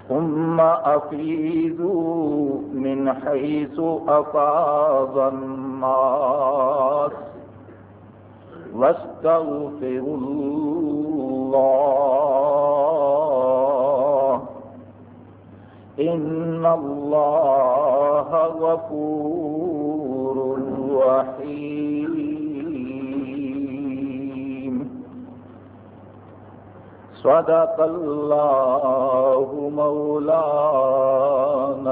ثم أفيضوا من حيث أفاض الناس واستغفروا الله إن الله غفور رحيم صدق اللہ مولانا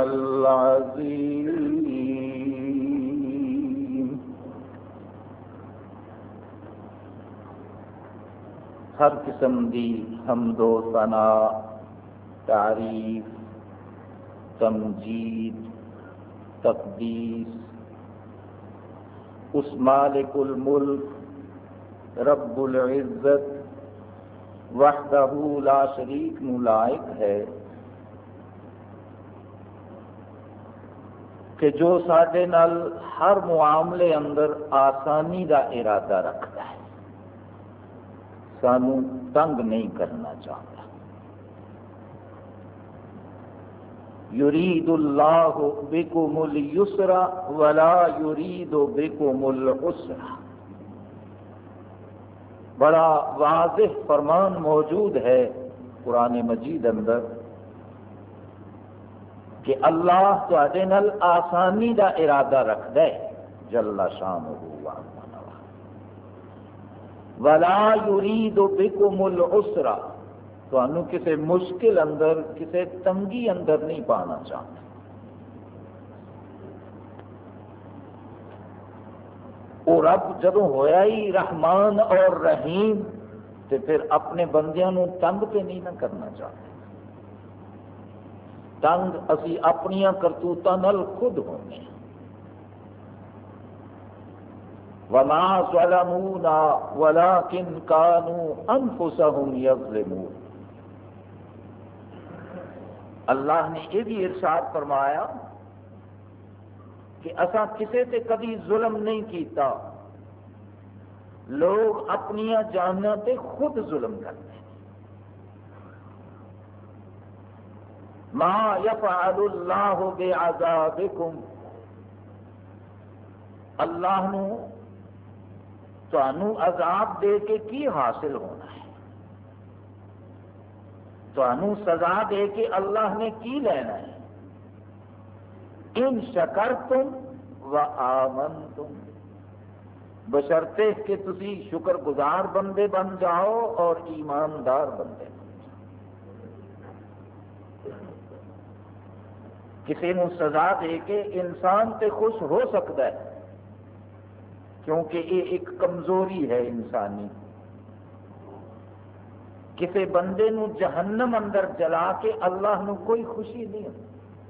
العظیم۔ ہر قسم دی حمد و ثنا، تعریف، تمجید، تقدیس اس مالک الملک رب العزت وحدہ لا شریک نو لائق ہے کہ جو ساڈے نال ہر معاملے اندر آسانی دا ارادہ رکھتا ہے، سانو تنگ نہیں کرنا چاہتا۔ یرید اللہ بکم اليسر ولا یرید بکم العسر، بڑا واضح فرمان موجود ہے قرآن مجید اندر کہ اللہ تواڈے نال آسانی دا ارادہ رکھدا ہے جل شانہ ولا یرید بکم العسر، تانوں کسی مشکل اندر کسی تنگی اندر نہیں پانا چاہتا۔ وہ رب جدوں ہویا ہی رحمان اور رحیم تے پھر اپنے بندیاں نو تنگ تے نہیں نہ کرنا چاہتے۔ تنگ اسی اپنیاں کرتوتاں نال خود ہونے۔ وما ظلمونا ولكن كانوا انفسهم يظلمون، اللہ نے یہ بھی ارشاد فرمایا کہ اساں کسے تے کبھی ظلم نہیں کیتا، لوگ اپنیاں جاناں تے خود ظلم کرتے ہیں۔ ما يفعل اللہ بعذابکم، اللہ نو تانوں عذاب دے کے کی حاصل ہونا ہے، تانوں سزا دے کے اللہ نے کی لینا ہے؟ ان شکرتم و آمنتم، بشرطے کہ تسی شکر گزار بندے بن جاؤ اور ایماندار بندے بن جاؤ۔ کسی نو سزا دے کے انسان تے خوش ہو سکتا ہے کیونکہ یہ ایک کمزوری ہے انسانی۔ کسی بندے نو جہنم اندر جلا کے اللہ نو کوئی خوشی نہیں ہوتی،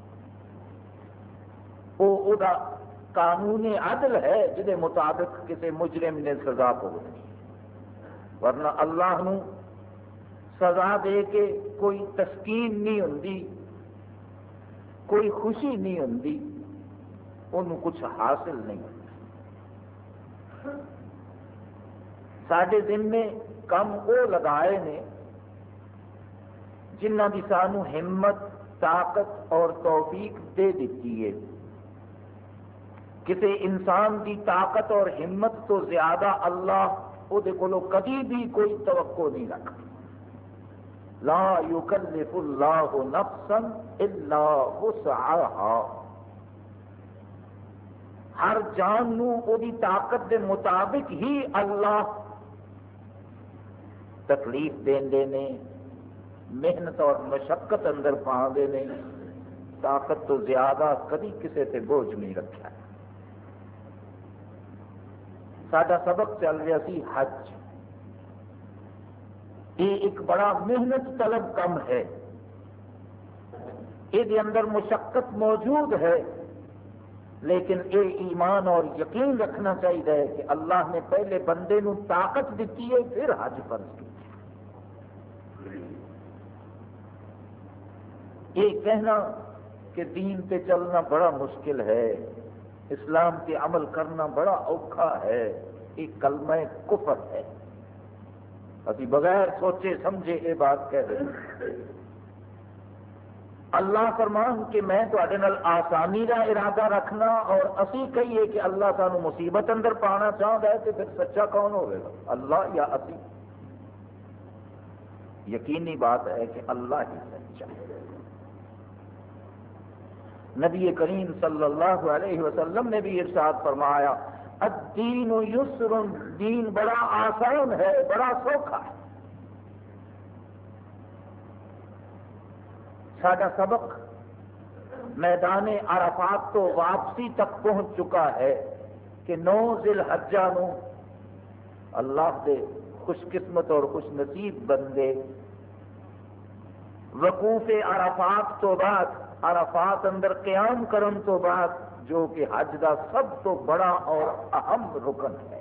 وہ دا قانون عدل ہے جدے مطابق کسی مجرم نے سزا بھگتنی، ورنہ اللہ نو سزا دے کے کوئی تسکین نہیں ہوندی، کوئی خوشی نہیں ہوندی، انہوں کچھ حاصل نہیں ہوتا۔ ساڈے دن میں کم وہ لگائے نے جنہ کی سانو ہمت، طاقت اور توفیق دے دیتی ہے۔ کسی انسان کی طاقت اور ہمت تو زیادہ اللہ وہ کبھی بھی کوئی توقع نہیں رکھتا۔ لا یکلف اللہ نفسا الا وسعها، ہر جان نو وہ دی طاقت دے مطابق ہی اللہ تکلیف دے نے، محنت اور مشقت اندر پا دے نے، طاقت تو زیادہ کبھی کسی تے بوجھ نہیں رکھا ہے۔ ساڈا سبق چل رہا سی حج، یہ ایک بڑا محنت طلب کم ہے، یہ اندر مشقت موجود ہے، لیکن یہ ایمان اور یقین رکھنا چاہیے کہ اللہ نے پہلے بندے نو طاقت دیتی ہے پھر حج فرض کی۔ یہ کہنا کہ دین پہ چلنا بڑا مشکل ہے، اسلام کے عمل کرنا بڑا اوکھا ہے، یہ کلمہ کفر ہے۔ ابھی بغیر سوچے سمجھے یہ بات کہہ رہے ہیں۔ اللہ فرمان کہ میں تواڈے نال آسانی کا ارادہ رکھنا اور اسی کہیے کہ اللہ سانو مصیبت اندر پانا چاہتا ہے تو پھر سچا کون ہوگا، اللہ یا اسی؟ یقینی بات ہے کہ اللہ ہی سچا ہے۔ نبی کریم صلی اللہ علیہ وسلم نے بھی ارشاد فرمایا الدین یسر، دین بڑا آسان ہے، بڑا سوکھا ہے۔ ساڈا سبق میدان عرفات تو واپسی تک پہنچ چکا ہے کہ 9 ذی الحجہ نو اللہ دے خوش قسمت اور خوش نصیب بندے وقوف عرفات تو بعد، عرفات اندر قیام کرن تو بعد، جو کہ حج دا سب تو بڑا اور اہم رکن ہے،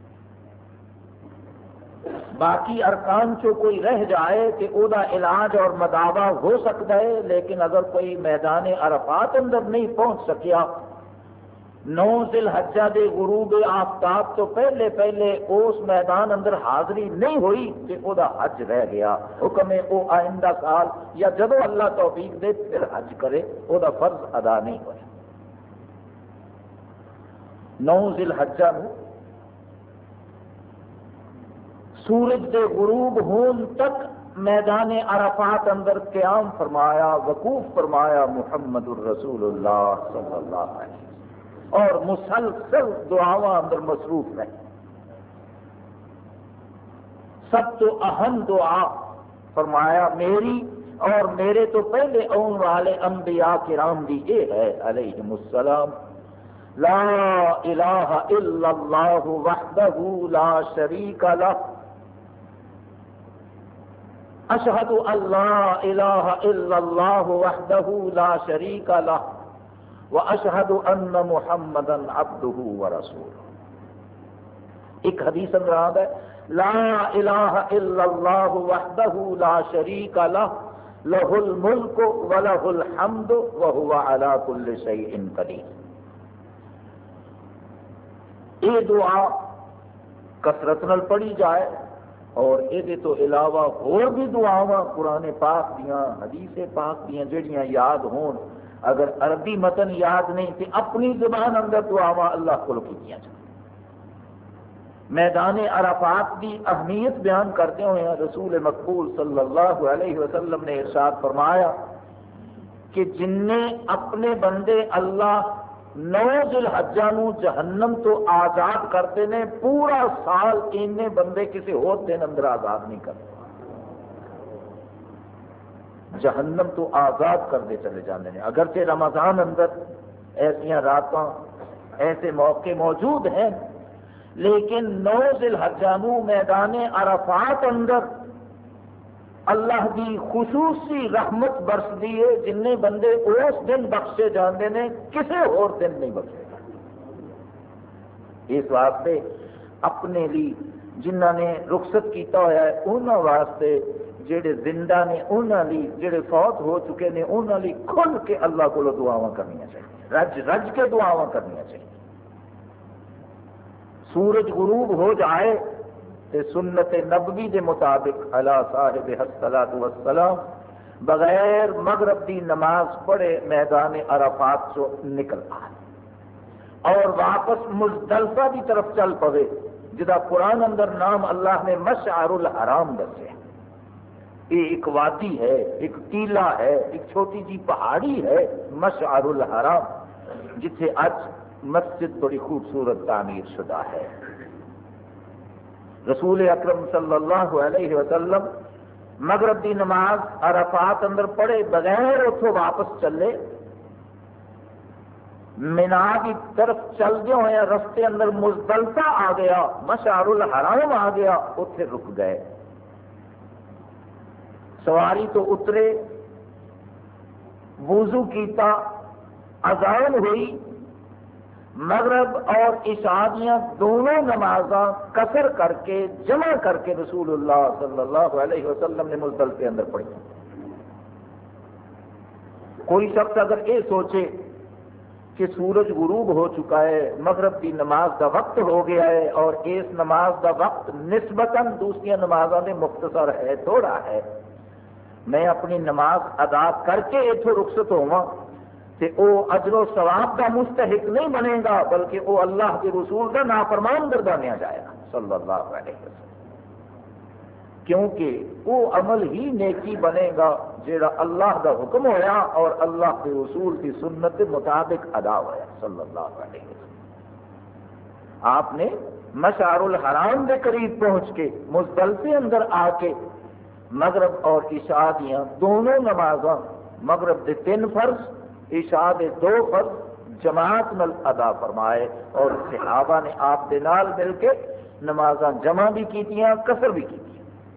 باقی ارکان چو کوئی رہ جائے کہ او دا علاج اور مداوا ہو سکتا ہے، لیکن اگر کوئی میدان عرفات اندر نہیں پہنچ سکیا، 9 ذی الحجہ دے غروب آفتاب تو پہلے پہلے اس میدان اندر حاضری نہیں ہوئی کہ او دا حج رہ گیا۔ حکم ہے او آئندہ سال یا جدو اللہ توفیق دے پھر حج کرے، او دا فرض ادا نہیں ہوا۔ 9 ذی الحجہ نو سورج دے غروب ہون تک میدان عرفات اندر قیام فرمایا، وقوف فرمایا محمد الرسول اللہ صلی اللہ علیہ وسلم، اور مسلسل دعاواں اندر مصروف رہے۔ سب تو اہم دعا فرمایا میری اور میرے تو پہلے آن والے انبیاء کرام دی یہ ہے علیہم السلام، لا الہ الا اللہ وحدہ لا شریک لہ، اشہد ان لا الہ الا اللہ وحدہ لا شریک لہ واشہد ان محمدا عبدہ ورسولہ۔ ایک حدیث اندر آتا ہے لا الہ الا اللہ وحدہ لا شریک لہ لہ الملک ولہ الحمد وہو علی کل شیء قدیر۔ یہ دعا کثرت نال پڑھی جائے اور یہ تو علاوہ اور بھی دعاواں قرآن پاک دیاں، حدیث پاک دیاں جڑیاں یاد ہون، اگر عربی متن یاد نہیں تو اپنی زبان اندر دعاواں اللہ کو کیتیاں جائیں۔ میدان عرفات کی اہمیت بیان کرتے ہوئے رسول مقبول صلی اللہ علیہ وسلم نے ارشاد فرمایا کہ جن نے اپنے بندے اللہ 9 ذی الحجہ نو جہنم تو آزاد کرتے ہیں، پورا سال اینے بندے کسی اور دن اندر آزاد نہیں کرتے، جہنم تو آزاد کرتے چلے جاتے ہیں۔ اگرچہ رمضان اندر ایسیاں راتاں ایسے موقع موجود ہیں، لیکن 9 ذی الحجہ نو میدان عرفات اندر اللہ دی خصوصی رحمت برس دی ہے، جن بندے اس دن بخشے جاندے نے کسی اور دن نہیں بخشے جاندے۔ اس واسطے اپنے لیے جنہاں نے رخصت کیتا ہوا ہے انہاں واسطے، جڑے زندہ نے انہاں لیے، جڑے فوت ہو چکے نے انہاں لیے کھل کے اللہ کو دعاواں کرنیاں چاہیے، رج رج کے دعاواں کرنیاں چاہیے۔ سورج غروب ہو جائے تے سنت نبوی دے مطابق علی صاحب الصلاۃ والسلام بغیر مغرب دی نماز پڑھے میدان عرفات سے نکل آئے اور واپس مزدلفہ کی طرف چل پوے، جدا قرآن اندر نام اللہ نے مشعر الحرام دسے۔ یہ ایک وادی ہے، ایک ٹیلا ہے، ایک چھوٹی جی پہاڑی ہے مشعر الحرام، جتھے اج مسجد بڑی خوبصورت تعمیر شدہ ہے۔ رسول اکرم صلی اللہ علیہ وسلم مغرب دی نماز عرفات اندر پڑھے بغیر اتوں واپس چلے، مینا کی طرف چلتے ہوئے رستے اندر مزدلفہ آ گیا، مشعر الحرام آ گیا، اتنے رک گئے، سواری تو اترے، وضو کیتا، اذان ہوئی، مغرب اور عشاء دیاں دونوں نمازاں قصر کر کے جمع کر کے رسول اللہ صلی اللہ علیہ وسلم نے مزدلفے اندر پڑھی۔ کوئی شخص اگر یہ سوچے کہ سورج غروب ہو چکا ہے، مغرب کی نماز کا وقت ہو گیا ہے اور اس نماز کا وقت نسبتاً دوسری نمازوں میں مختصر ہے، تھوڑا ہے، میں اپنی نماز ادا کر کے اتوں رخصت ہوا تو وہ اجر و ثواب کا مستحق نہیں بنے گا، بلکہ وہ اللہ کے رسول کا نافرمان گردانیا جائے گا صلی اللہ علیہ وسلم، کیونکہ وہ عمل ہی نیکی بنے گا جیڑا اللہ کا حکم ہویا اور اللہ کے رسول کی سنت کے مطابق ادا ہوا صلی اللہ علیہ وسلم۔ آپ نے مشعر الحرام کے قریب پہنچ کے مزدلفے اندر آ کے مغرب اور عشاء دیاں دونوں نمازاں، مغرب دے 3 فرض، عشاء دے 2 فرض جماعت نال ادا فرمائے، اور صحابہ نے آپ دے نال مل کے نمازاں جمع بھی کیتیاں، قصر بھی کیتیاں۔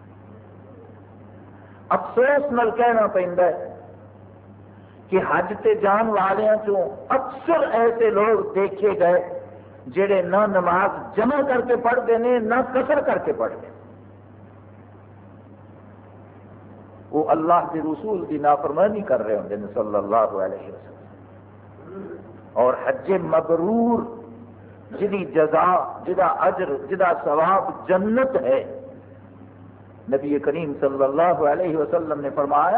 افسوس نال کہنا پیندا ہے کہ حج تے جان والیاں چوں اکثر ایسے لوگ دیکھے گئے جڑے نہ نماز جمع کر کے پڑھتے ہیں نہ قصر کر کے پڑھتے ہیں، وہ اللہ کے رسول کی نافرمانی کر رہے ہوندے ہیں صلی اللہ علیہ وسلم۔ اور حج مبرور جدی جزا، جدا اجر، جدا ثواب جنت ہے، نبی کریم صلی اللہ علیہ وسلم نے فرمایا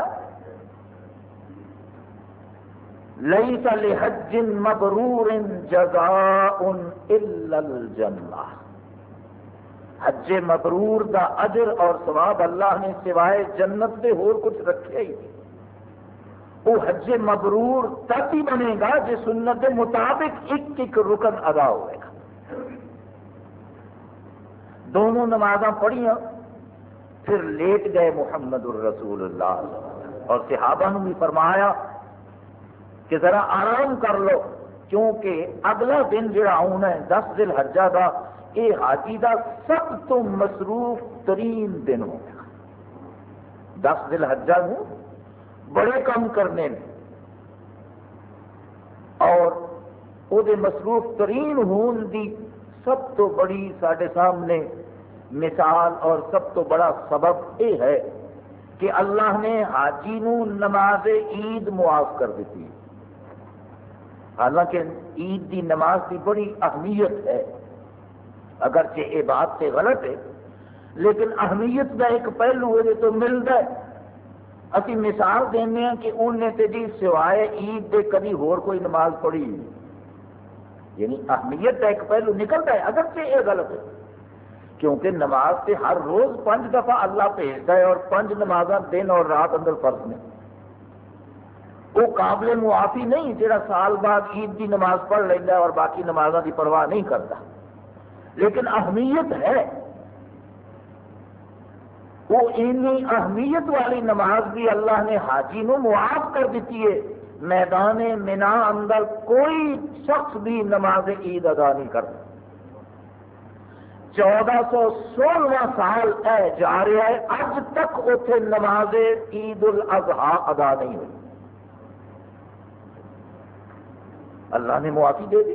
لیس لحج مبرور جزاء الا الجنہ، حج مبرور دا اجر اور ثواب اللہ نے سوائے جنت دے اور کچھ رکھے ہی نہیں۔ وہ حج مبرور تب ہی بنے گا جس سنت کے مطابق ایک ایک رکن ادا ہوئے گا۔ دونوں نمازاں پڑھیاں، پھر لیٹ گئے محمد الرسول اللہ، اور صحابہ نے بھی فرمایا کہ ذرا آرام کر لو، کیونکہ اگلا دن جڑا آنا ہے 10 ذی الحجہ کا، یہ حاجی کا سب تو مصروف ترین دن ہوگا۔ 10 ذی الحجہ میں بڑے کام کرنے نے، اور وہ مصروف ترین ہون دی سب تو بڑی سارے سامنے مثال اور سب تو بڑا سبب یہ ہے کہ اللہ نے حاجی نو نماز عید معاف کر دیتی۔ حالانکہ عید دی نماز کی بڑی اہمیت ہے، اگرچہ یہ بات سے غلط ہے، لیکن اہمیت کا ایک پہلو یہ تو ملتا ہے۔ اسی مثال دینے ہیں کہ انہیں تے جی سوائے عید دے کبھی اور کوئی نماز پڑھی، یعنی اہمیت کا ایک پہلو نکلتا ہے، اگرچہ یہ غلط ہے، کیونکہ نماز سے ہر روز 5 دفعہ اللہ بھیجتا ہے، اور 5 نمازاں دن اور رات اندر فرض نے۔ وہ قابل معافی نہیں جڑا سال بعد عید کی نماز پڑھ لینا ہے اور باقی نمازوں کی پرواہ نہیں کرتا، لیکن اہمیت ہے۔ وہ اتنی اہمیت والی نماز بھی اللہ نے حاجی نو معاف کر دیتی ہے۔ میدان منا اندر کوئی شخص بھی نماز عید ادا نہیں کرتا۔ 1416واں سال جا رہا ہے، اج تک اتنے نماز عید الاضحیٰ ادا نہیں ہوئی۔ اللہ نے معافی دے دی۔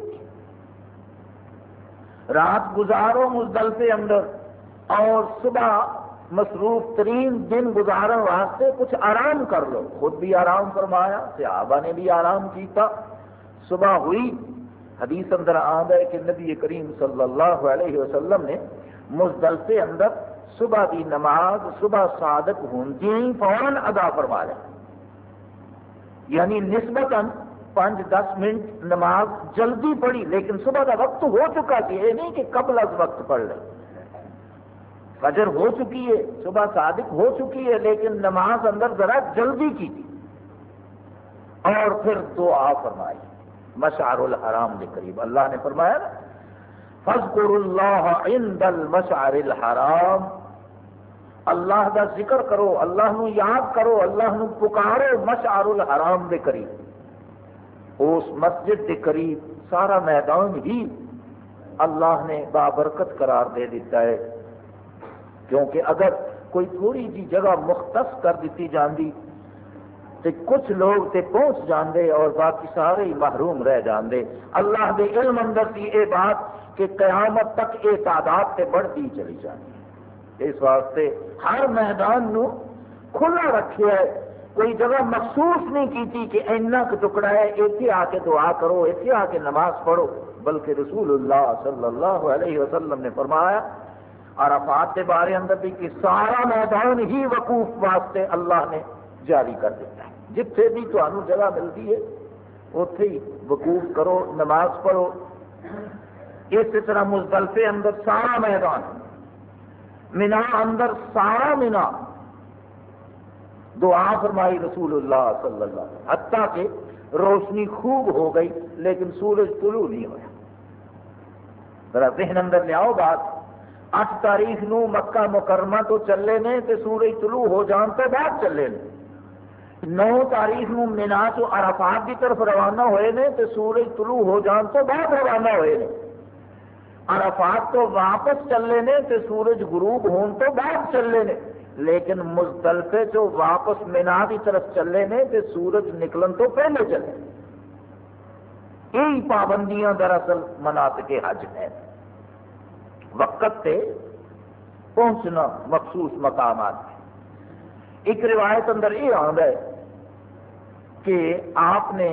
رات گزارو مزدلفے اندر، اور صبح مصروف ترین دن گزارن واسطے کچھ آرام کر لو۔ خود بھی آرام فرمایا، صحابہ نے بھی آرام کیتا۔ صبح ہوئی، حدیث اندر آمد ہے کہ نبی کریم صلی اللہ علیہ وسلم نے مزدلفے اندر صبح کی نماز صبح صادق ہوندی ہی فوراً ادا فرما لیا، یعنی نسبتاً 5-10 منٹ نماز جلدی پڑھی، لیکن صبح کا وقت ہو چکا تھی، یہ نہیں کہ قبل از وقت پڑھ لیں۔ فجر ہو چکی ہے، صبح صادق ہو چکی ہے، لیکن نماز اندر ذرا جلدی کی تھی، اور پھر دعا فرمائی مشعر الحرام کے قریب۔ اللہ نے فرمایا نا فاذکروا اللہ عند المشعر الحرام، اللہ کا ذکر کرو، اللہ نو یاد کرو، اللہ نو پکارو مشعر الحرام کے قریب۔ اس مسجد کے قریب سارا میدان ہی اللہ نے بابرکت قرار دے دیتا ہے، کیونکہ اگر کوئی تھوڑی جی جگہ مختص کر دیتی جاندی تو کچھ لوگ تے پہنچ جاندے اور باقی سارے ہی محروم رہ جاندے۔ اللہ دے علم اندر سی یہ بات کہ قیامت تک یہ تعداد تے بڑھتی چلی جاتی، اس واسطے ہر میدان نو کھلا رکھیا ہے، کوئی جگہ مخصوص نہیں کیتی کہ اینا کا ٹکڑا ہے ایتھے آ کے دعا کرو، ایتھے آ کے نماز پڑھو، بلکہ رسول اللہ صلی اللہ علیہ وسلم نے فرمایا عرفات کے بارے اندر بھی کہ سارا میدان ہی وقوف واسطے اللہ نے جاری کر دیتا ہے. جتھے بھی تمہیں جگہ ملتی ہے اتے ہی وقوف کرو، نماز پڑھو. اسی طرح مزدلفے اندر سارا میدان، مینا اندر سارا مینا، دعا فرمائی رسول اللہ صلی اللہ علیہ وسلم، حتیٰ کہ روشنی خوب ہو گئی لیکن سورج طلوع نہیں ہوا. ذرا ذہن اندر لیاؤ بات، 8 تاریخ نو مکہ مکرمہ تو چلے نے تے سورج طلوع ہو جان تو بعد چلے نے. 9 تاریخ نو مینا تو عرفات کی طرف روانہ ہوئے نے تے سورج طلوع ہو جان تو بعد روانہ ہوئے نے. عرفات تو واپس چلے نے تے سورج غروب ہون تو بعد چلے نے. لیکن مزدلفے جو واپس مینا کی طرف چلے نے تے سورج نکلن تو پہلے چلے. یہی پابندیاں دراصل مناسک حج ہے. وقت تے پہنچنا مخصوص مقامات ہے. ایک روایت اندر یہ آتا ہے کہ آپ نے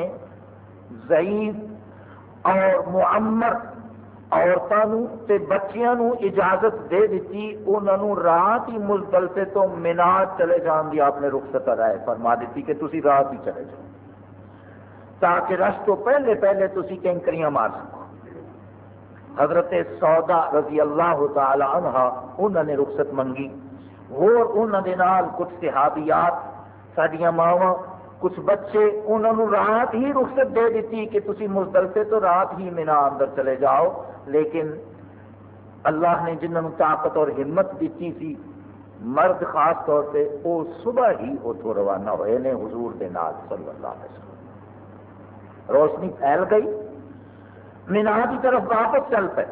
ضعیف اور معمر عورتوں تے بچیاں نو اجازت دے دیتی، انہوں نے رات ہی مزدلفے تو مینا چلے جان دی آپ نے رخصت رائے فرما دیتی کہ تسی رات ہی چلے جاؤ تاکہ رش تو پہلے پہلے تسی کینکریاں مار سکو. حضرت سودا رضی اللہ تعالی عنہ انہوں نے رخصت منگی، اور انہوں نے نال کچھ صحابیات ساڈیاں ماواں کچھ بچے، انہوں نے رات ہی رخصت دے دیتی کہ تسی مزدلفے تو رات ہی مینا اندر چلے جاؤ. لیکن اللہ نے جنہوں نے طاقت اور ہمت دیتی سی، مرد خاص طور پہ، وہ صبح ہی اتوں روانہ ہوئے نے حضور دے نال صلی اللہ علیہ وسلم. روشنی پھیل گئی، مینا کی طرف واپس چل پے.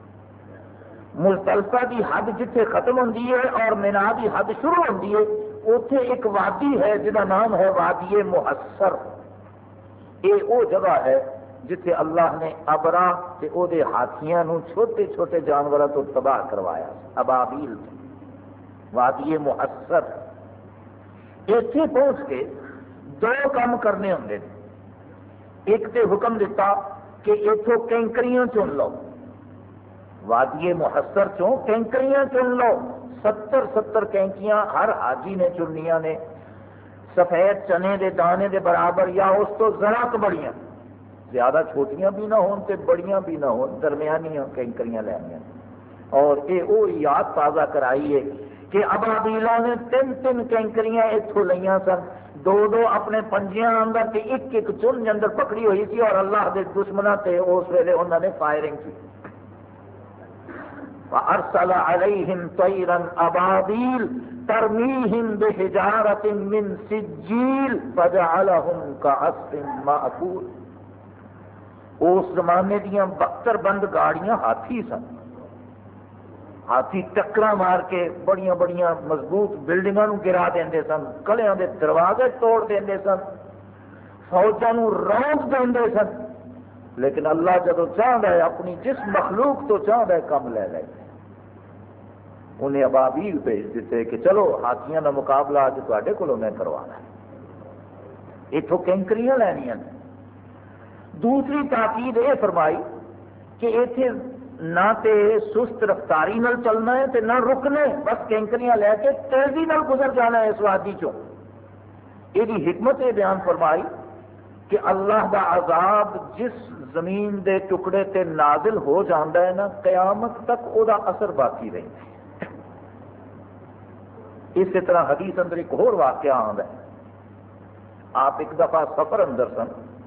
مزدلفہ کی حد جتھے ختم ہوتی ہے اور مینا کی حد شروع ہوتی ہے، اوتھے ایک وادی ہے جہاں نام ہے وادی محصر. یہ وہ جگہ ہے جتھے اللہ نے ابرا تے او دے ہاتھیاں نو چھوٹے چھوٹے جانوراں تو تباہ کروایا، ابابیل. وادی محصر ایتھے پہنچ کے 2 کام کرنے ہوندے نے. ایک تے حکم دیتا کہ اتوں کینکریاں چن لو، وادی محصر چوں کینکریاں چن لو. 70 کینکیاں ہر حاجی نے چننیاں نے، سفید چنے دے دانے دے برابر یا اس تو ذرا بڑیاں، زیادہ چھوٹیاں بھی نہ ہون تے بڑیاں بھی نہ ہون، درمیانیاں کینکریاں لینیاں. اور یہ وہ یاد تازہ کرائی ہے کہ ابابیلوں نے 3 کینکریاں اتوں لیاں سن، 2 اپنے پنجیاں اندر تے ایک چن اندر پکڑی ہوئی سی، اور اللہ دے دشمنوں تے اس ویلے انہوں نے فائرنگ کی. وَأَرْسَلَ عَلَيْهِمْ طَيْرًا أَبَابِيلَ تَرْمِيهِمْ بِحِجَارَةٍ مِّن سِجِّيلٍ فَجَعَلَهُمْ كَعَصْفٍ مَّأْكُولٍ. اس زمانے دیاں 72 بند گاڑیاں ہاتھی سن. ہاتھی ٹکرا مار کے بڑیاں بڑیاں مضبوط بلڈنگاں نو گرا دیندے سن، کلیاں دے دروازے توڑ دیندے سن، فوجاں نو رونق دیندے سن. لیکن اللہ جدو چاہتا ہے اپنی جس مخلوق تو چاہتا ہے کم لے لے. انہیں ابابیل بھیج دیتے کہ چلو ہاتھیاں کا مقابلہ اج تے کو میں کروانا ہے، اتوں کینکریاں لینیاں. دوسری تاکید یہ فرمائی کہ اتنے نہ تے سست رفتاری نال چلنا ہے تے نہ رکنا ہے، بس کینکریاں لے کے تیزی نال گزر جانا ہے اس وادی چوں. یہ حکمت یہ بیان فرمائی کہ اللہ دا عذاب جس زمین دے ٹکڑے تے نازل ہو جاندہ ہے نا، قیامت تک او دا اثر باقی رہتا ہے. اسی طرح حدیث اندر ایک اور واقعہ آندا ہے. آپ ایک دفعہ سفر اندر سن،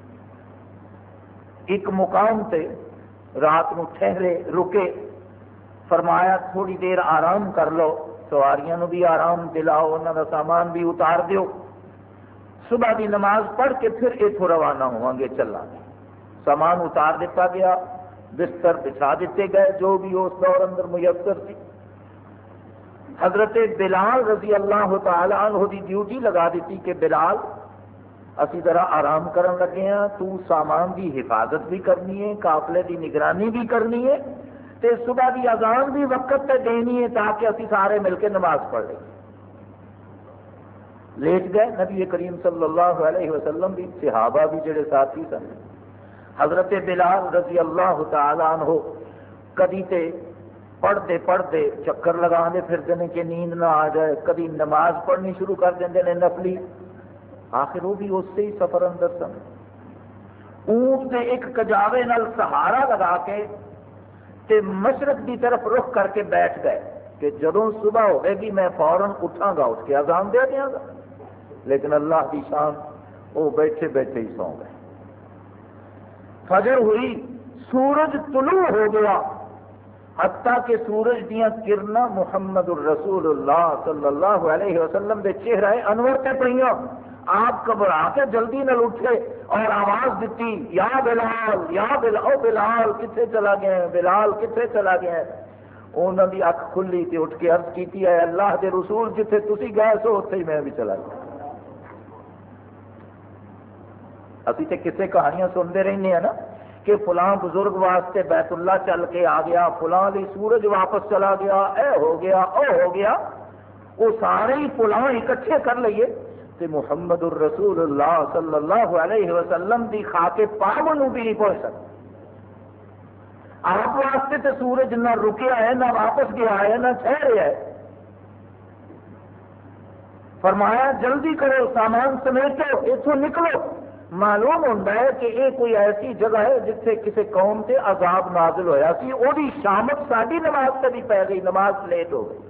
ایک مقام تے رات نو ٹھہرے رکے، فرمایا تھوڑی دیر آرام کر لو، سواریاں نو بھی آرام دلاؤ، انہاں دا سامان بھی اتار دیو، صبح کی نماز پڑھ کے پھر اتوں روانہ ہوں گے چلا گے. سامان اتار دیتا گیا، بستر بچھا دیتے گئے جو بھی اس دور اندر میسر تھی. حضرت بلال رضی اللہ تعالی عنہ دی ڈیوٹی لگا دیتی کہ بلال اسی ذرا آرام کرن لگے ہیں، تو سامان دی حفاظت بھی کرنی ہے، قافلے دی نگرانی بھی کرنی ہے، تے صبح دی اذان بھی وقت تے دینی ہے تاکہ اسی سارے مل کے نماز پڑھ لیں. لیٹ گئے. نبی کریم صلی اللہ علیہ وسلم بھی، صحابہ بھی جڑے ساتھی سن. حضرت بلال رضی اللہ تعالی عنہ کدی تے پڑھتے پڑھتے چکر لگا دے پھرتے ہیں کہ نیند نہ آ جائے، کدی نماز پڑھنی شروع کر دیندے نے نفلی، آخر وہ بھی اس سے ہی سفر اندر سن. اونٹ کے ایک کجاوے نال سہارا لگا کے تے مشرق کی طرف رخ کر کے بیٹھ گئے کہ جدوں صبح ہوئے گی میں فوراً اٹھاں گا، اٹھ کے اذان دے دیا گا. لیکن اللہ کی شان، وہ بیٹھے بیٹھے ہی سو گئے. فجر ہوئی، سورج طلوع ہو گیا، حتیٰ کہ سورج دیا کرنا محمد الرسول اللہ صلی اللہ علیہ وسلم دے چہرہ انور تے پڑیاں. آپ گھبرا کے جلدی نہ اٹھے اور آواز دیتی، یا بلال یا بلال، او بلال کتنے چلا گیا ہے، بلال کتنے چلا گیا ہے. انہوں نے اکھ کھلی تے اٹھ کے عرض کی ہے اللہ دے رسول جتھے تسی گئے سو اتھے ہی میں بھی چلا گیا. ابھی تو کسے کہانیاں سنتے رہنے ہیں نا کہ فلاں بزرگ واسطے بیت اللہ چل کے آ گیا، فلاں دی سورج واپس چلا گیا، اے ہو گیا او ہو گیا. وہ سارے ہی فلاں اکٹھے کر لئیے تے محمد الرسول اللہ صلی اللہ علیہ وسلم دی خاک پاک نو بھی نہیں پہنچ سکتا. آپ واسطے تے سورج نہ رکیا ہے، نہ واپس گیا ہے، نہ ٹھہریا ہے. فرمایا جلدی کرو، سامان سمیٹو، اتوں نکلو. معلوم ہوتا ہے کہ یہ کوئی ایسی جگہ ہے جتھے کسی قوم سے عذاب نازل ہویا سی، وہی شامت ساری نماز سے بھی پی گئی، نماز لیٹ ہو گئی.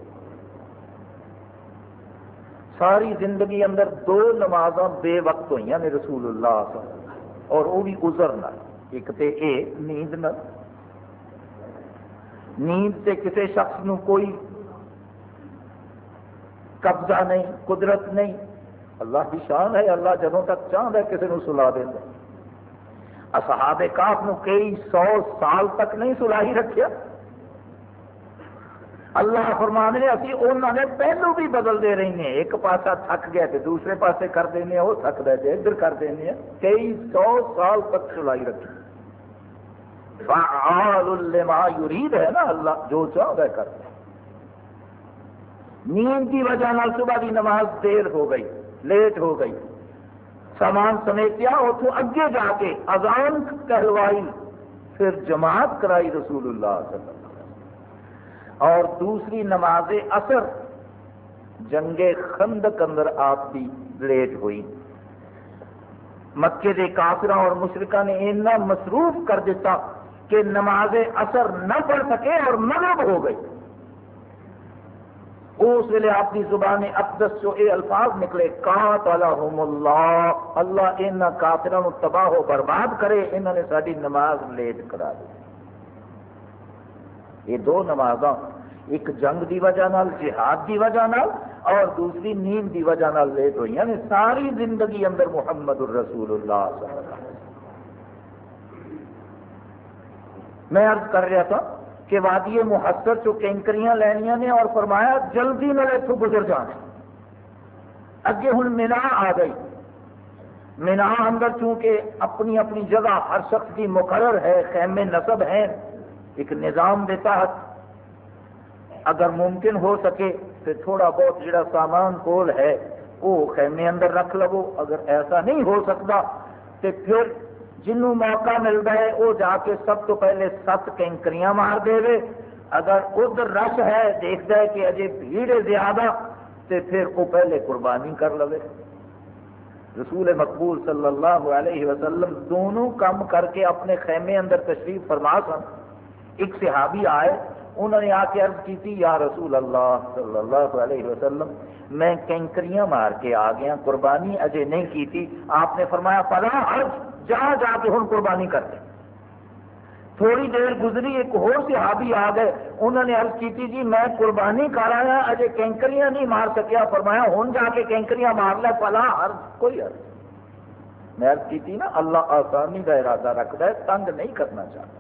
ساری زندگی اندر 2 نمازاں بے وقت ہوئی نے رسول اللہ صلی اللہ علیہ وسلم، اور وہ بھی عذر نہ. ایک تے اے نیند نہ، نیند سے کسی شخص نو کوئی قبضہ نہیں، قدرت نہیں. اللہ کی شان ہے، اللہ جدوں تک چاہتا ہے کسی نو سلا دیتا. اصحاب کہف نو کئی 100 سال تک نہیں سلائی رکھیا. اللہ فرمانے نے اسی انہوں نے پہلو بھی بدلتے رہنے، ایک پاسا تھک گیا تو دوسرے پاسے کر دینے، وہ تھک دے ادھر کر دینے. کئی 100 سال تک سلائی رکھی. فعال لما یرید ہے نا، اللہ جو چاہتا ہے کرتا ہے. نیند کی وجہ نال صبح کی نماز دیر ہو گئی، لیٹ ہو گئی. سامان سمیٹیا، اتوں اگے جا کے اذان کہلوائی، پھر جماعت کرائی رسول اللہ صلی اللہ علیہ وسلم. اور دوسری نماز عصر جنگ خندق اندر آپ کی لیٹ ہوئی. مکے کے کافراں اور مشرکاں نے اتنا مصروف کر دیتا کہ نماز عصر نہ پڑھ سکے اور مغرب ہو گئی. اس ویلے آپ کی زبان اقدس جو اے الفاظ نکلے، قاتلہم اللہ، اللہ انہاں کافراں نو تباہ و برباد کرے، انہوں نے ساری نماز لیٹ کرا دی. یہ 2 نمازاں، ایک جنگ دی وجہ نال، جہاد دی وجہ نال، اور دوسری نیند دی وجہ نال لیٹ ہوئی. یعنی ساری زندگی اندر محمد الرسول اللہ صلی اللہ علیہ وسلم. میں عرض کر رہا تھا کہ وادی محسر چو کینکریاں لینیاں نے، اور فرمایا جلدی نال اتوں گزر جانا. اگے ہن مینا آ گئی. مینا اندر چونکہ اپنی اپنی جگہ ہر شخص کی مقرر ہے، خیمے نصب ہیں، ایک نظام کے تحت اگر ممکن ہو سکے تو تھوڑا بہت جڑا سامان کول ہے وہ خیمے اندر رکھ لو. اگر ایسا نہیں ہو سکتا تو پھر جنوں موقع ملتا ہے وہ جا کے سب تو پہلے 7 کینکریاں مار دے. اگر ادھر رش ہے، دیکھتا ہے کہ اجے بھیڑ ہے زیادہ، تو پھر وہ پہلے قربانی کر لے. رسول مقبول صلی اللہ علیہ وسلم دونوں کام کر کے اپنے خیمے اندر تشریف فرما سن. ایک صحابی آئے، انہوں نے آ کے عرض کی تھی، یا رسول اللہ صلی اللہ علیہ وسلم میں کینکریاں مار کے آ گیا، قربانی اجے نہیں کی تھی. آپ نے فرمایا فلاں عرض جہاں جا کے ہن قربانی کر دیں. تھوڑی دیر گزری، ایک اور صحابی آ گئے، انہوں نے عرض کی تھی جی میں قربانی کر آیا، اجے کینکریاں نہیں مار سکیا. فرمایا ہن جا کے کینکریاں مار لے، فلاں عرض کوئی عرض. میں عرض کی تھی نا، اللہ آسانی کا ارادہ رکھتا ہے، تنگ نہیں کرنا چاہتا.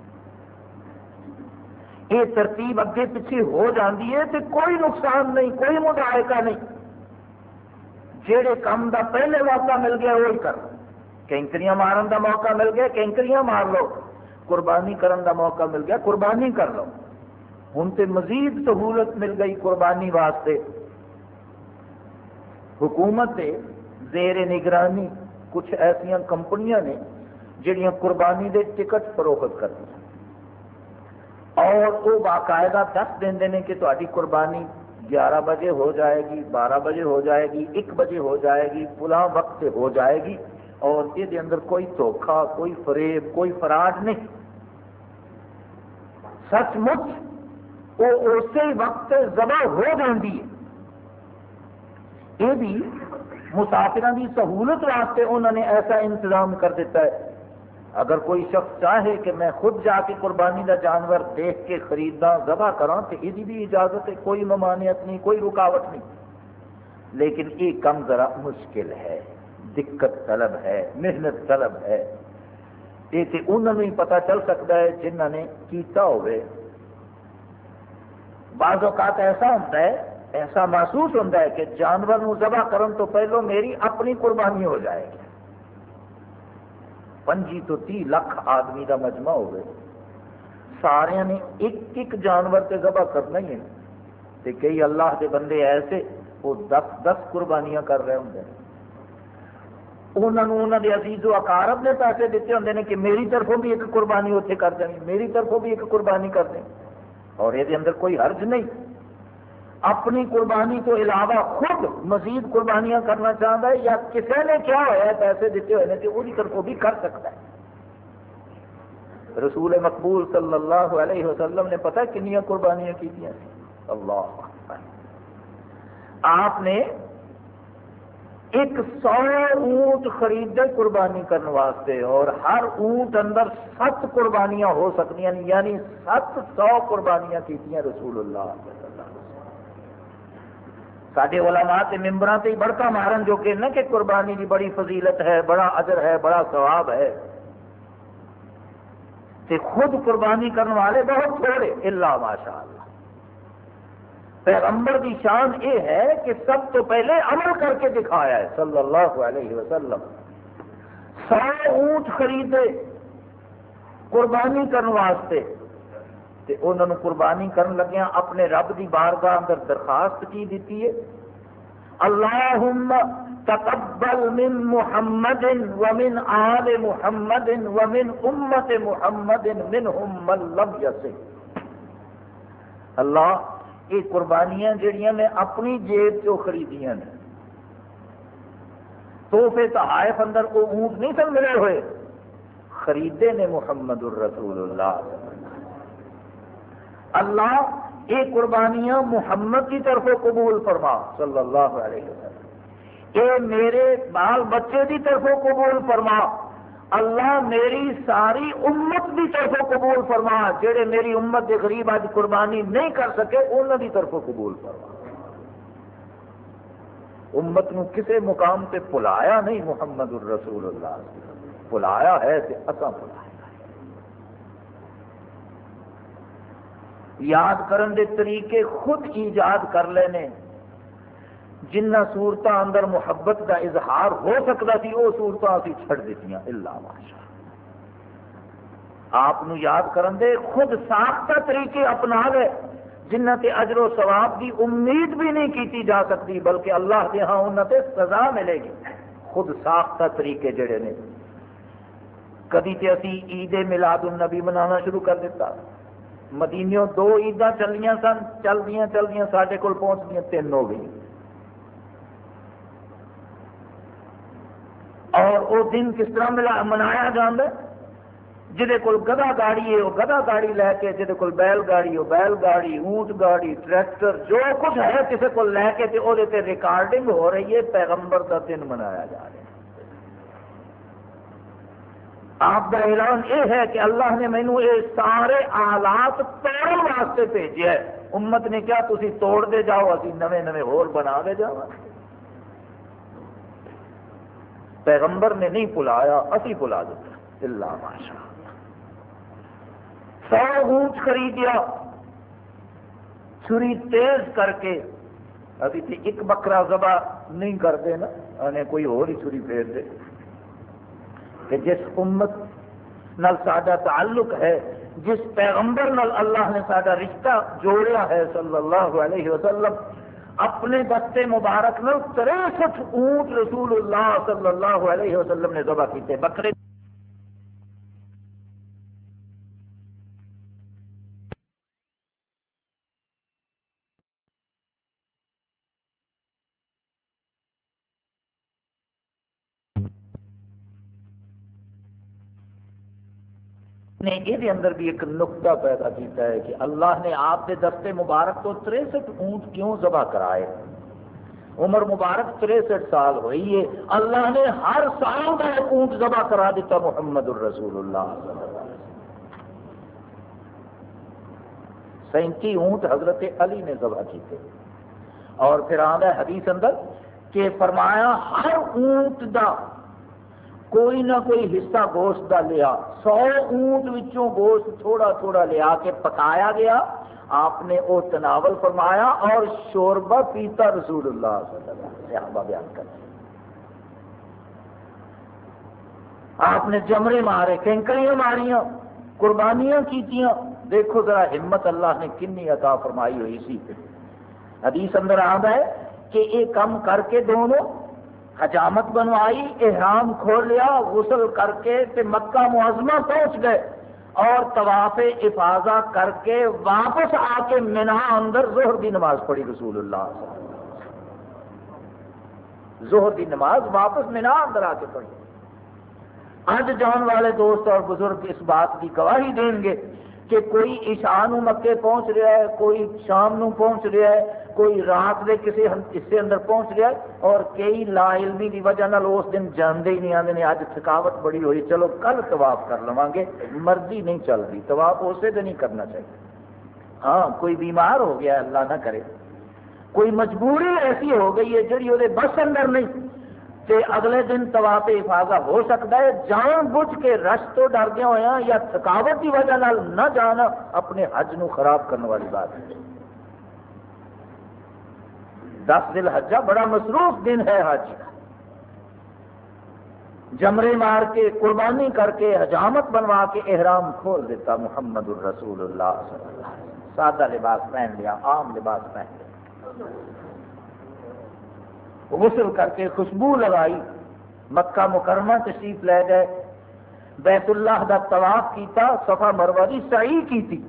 یہ ترتیب اگے پیچھے ہو جاتی ہے تو کوئی نقصان نہیں، کوئی مضائقہ نہیں. جہے کام دا پہلے موقع مل گیا وہی کر لو. کینکریاں مارن دا موقع مل گیا، کینکریاں مار لو. قربانی کرن دا موقع مل گیا، قربانی کر لو. ہن تے مزید سہولت مل گئی قربانی واسطے. حکومت دے زیر نگرانی کچھ ایسا کمپنیاں نے جہاں قربانی دے ٹکٹ فروخت کرتی ہیں، اور وہ باقاعدہ دس دیں کہ تاری قربانی 11 بجے ہو جائے گی، 12 بجے ہو جائے گی، 1 بجے ہو جائے گی، فلاں وقت سے ہو جائے گی، اور یہ اندر کوئی دھوکھا، کوئی فریب، کوئی فراڈ نہیں. سچ مچ وہ اسی وقت ذبح ہو جاتی ہے. یہ بھی مسافروں کی سہولت واسطے انہوں نے ایسا انتظام کر دیتا ہے. اگر کوئی شخص چاہے کہ میں خود جا کے قربانی کا جانور دیکھ کے خریدا ذبح کراں تو یہ بھی اجازت ہے، کوئی ممانعت نہیں، کوئی رکاوٹ نہیں. لیکن یہ کم ذرا مشکل ہے، دقت طلب ہے، محنت طلب ہے. یہ تو انہوں نے پتہ چل سکتا ہے جنہوں نے کیتا ہوئے. بعض اوقات ایسا ہوتا ہے، ایسا محسوس ہوتا ہے کہ جانور نو ذبح کرن تو پہلو میری اپنی قربانی ہو جائے گی. 25 تو 30 لاکھ آدمی کا مجمع ہوئے، سارے نے ایک ایک جانور سے ذبح کرنا ہی ہے. تے کئی اللہ کے بندے ایسے وہ 10 قربانیاں کر رہے ہوں. انہوں نے عزیز و اقارب نے پیسے دیتے ہوں نے کہ میری طرفوں بھی ایک قربانی اتنے کر دیں، میری طرفوں بھی ایک قربانی کر دیں. اور یہ اندر کوئی حرج نہیں. اپنی قربانی تو علاوہ خود مزید قربانیاں کرنا چاہتا ہے یا کسی نے کیا ہوا ہے پیسے دیتے ہوئے کہ وہی طرفوں بھی کر سکتا ہے. رسول مقبول صلی اللہ علیہ وسلم نے پتہ کنیاں قربانیاں کی تھیں. اللہ اکبر. آپ نے 100 اونٹ خریدے قربانی کرنے واسطے، اور ہر اونٹ اندر 7 قربانیاں ہو سکتی ہیں، یعنی 700 قربانیاں کی رسول اللہ صلی اللہ علیہ وسلم. سارے علماء کے ممبران سے بڑکا مارن جو کہ کہ قربانی کی بڑی فضیلت ہے، بڑا اجر ہے، بڑا ثواب ہے. تے خود قربانی کرنے والے بہت تھوڑے، الا ماشاء اللہ. پیغمبر کی شان یہ ہے کہ سب تو پہلے عمل کر کے دکھایا ہے صلی اللہ علیہ وسلم. 100 اونٹ خریدے قربانی کرنے واسطے، تے انہوں نے قربانی کرن لگیا اپنے رب کی بارگاہ اندر درخواست کی دیتی ہے، اللہم تقبل من محمد ومن آل محمد ومن امت محمد منہم من لم یصل. اللہ یہ قربانیاں جڑیاں میں اپنی جیب چو خریدیاں نے، تحفے تحائف اندر وہ اونٹ نہیں سن ملے ہوئے، خریدے نے محمد الرسول اللہ. اللہ یہ قربانیاں محمد کی طرف قبول فرما صلی اللہ علیہ وسلم. یہ میرے بال بچے کی طرف قبول فرما. اللہ میری ساری امت کی طرف قبول فرما. جڑے میری امت کے غریب اج قربانی نہیں کر سکے انہوں کی طرف قبول فرما. امت نو کسے مقام پہ بلایا نہیں محمد الرسول اللہ بلایا ہے کہ اساں بلایا. یاد کرن دے طریقے خود ایجاد کر لینے. جنہ صورتاں اندر محبت کا اظہار ہو سکتا تھی وہ صورتاں اسی چھڑ دیتیاں الا ماشاء. آپ نو یاد کرن دے خود ساختہ طریقے اپنا لے جنہ تے اجر و ثواب کی امید بھی نہیں کیتی جا سکتی، بلکہ اللہ کے ہاں انہاں تے سزا ملے گی. خود ساختہ طریقے جڑے نے. کدی تے اسی عید میلاد النبی منانا شروع کر دیتا. مدینیوں 2 عیداں چلیاں سن، چلدیاں ساڈے کول پہنچدیاں 3 ہو گئی. اور وہ دن کس طرح منایا جاتا ہے؟ جہے کول گدھا گاڑی ہے وہ گدھا گاڑی لے کے، جہے کول بیل گاڑی وہ بیل گاڑی، اونٹ گاڑی، ٹریکٹر، جو کچھ ہے کسی کو لے کے تے وہ ریکارڈنگ ہو رہی ہے، پیغمبر کا دن منایا جا رہا ہے. آپ کا اعلان یہ ہے کہ اللہ نے مینو یہ سارے آلات توڑ واسطے بھیجے ہے. امت نے کیا تسی توڑ دے جاؤ، اسی نوے نوے ہور بنا دے جاؤ. پیغمبر نے نہیں بلایا، اسی بلا دیتا اللہ ماشاء. 100 اونٹ خریدیا چھری تیز کر کے. ابھی تو ایک بکرا ذبح نہیں کرتے نا، انہیں کوئی اور ہی چھری پھیر دے. کہ جس امت نال ساڈا تعلق ہے، جس پیغمبر نال اللہ نے ساڈا رشتہ جوڑیا ہے صلی اللہ علیہ وسلم، اپنے دستے مبارک نال 63 اونٹ رسول اللہ صلی اللہ علیہ وسلم نے ذبح کیتے. بکرے نے یہ اندر بھی ایک نقطہ پیدا کیتا ہے کہ اللہ نے آپ کے دستے مبارک تو 63 اونٹ کیوں ذبح کرائے؟ عمر مبارک 63 سال ہوئی ہے، اللہ نے ہر سال کا ایک اونٹ ذبح کرا دیتا محمد الرسول اللہ صلی اللہ علیہ وسلم۔ 37 اونٹ حضرت علی نے ذبح کیتے، اور پھر آندا ہے حدیث اندر کہ فرمایا ہر اونٹ دا کوئی نہ کوئی حصہ گوشت دا لیا، 100 اونٹ وچوں گوشت تھوڑا تھوڑا لیا کے پکایا گیا، آپ نے وہ تناول فرمایا اور شوربہ پیتا رسول اللہ صلی اللہ علیہ وسلم، صحابہ بیان کرتے آپ نے جمرے مارے، کینکریاں ماریاں، قربانیاں کیتیاں، دیکھو ذرا ہمت اللہ نے کنی عطا فرمائی ہوئی سی۔ حدیث اندر آتا ہے کہ یہ کام کر کے دونوں حجامت بنوائی، احرام کھول لیا، غسل کر کے تے مکہ معظمہ پہنچ گئے اور طواف افاضہ کر کے واپس آ کے منا اندر ظہر دی نماز پڑھی رسول اللہ صلی اللہ علیہ وسلم، ظہر دی نماز واپس منا اندر آ کے پڑھی۔ آج جان والے دوست اور بزرگ اس بات کی گواہی دیں گے کہ کوئی عشاء نو مکے پہنچ رہا ہے، کوئی شام نو پہنچ رہا ہے، کوئی رات دے کسی حصے اندر پہنچ رہا ہے، اور کئی لا علمی کی وجہ نال اس دن جاندے ہی نہیں، آندے نے اج تھکاوٹ بڑی ہوئی چلو کل طواف کر لواں گے، مرضی نہیں چل رہی، طواف اسے دن ہی کرنا چاہیے۔ ہاں کوئی بیمار ہو گیا اللہ نہ کرے، کوئی مجبوری ایسی ہو گئی ہے جڑی وہ بس اندر نہیں تے اگلے دن طواف افاضہ ہو سکتا ہے، جان بوجھ کے رش تو ڈردیا ہوا یا تھکاوٹ کی وجہ نال نہ جانا اپنے حج نو خراب کرنے والی بات ہے۔ 10 ذی الحجہ بڑا مصروف دن ہے حج کا، جمرے مار کے قربانی کر کے حجامت بنوا کے احرام کھول دیتا محمد الرسول اللہ صلی اللہ علیہ وسلم، سادہ لباس پہن لیا، عام لباس پہن لیا، غسل کر کے خوشبو لگائی، مکہ مکرمہ تشریف لے گئے، بیت اللہ دا طواف کیتا، صفا مروہ دی سعی کیتی،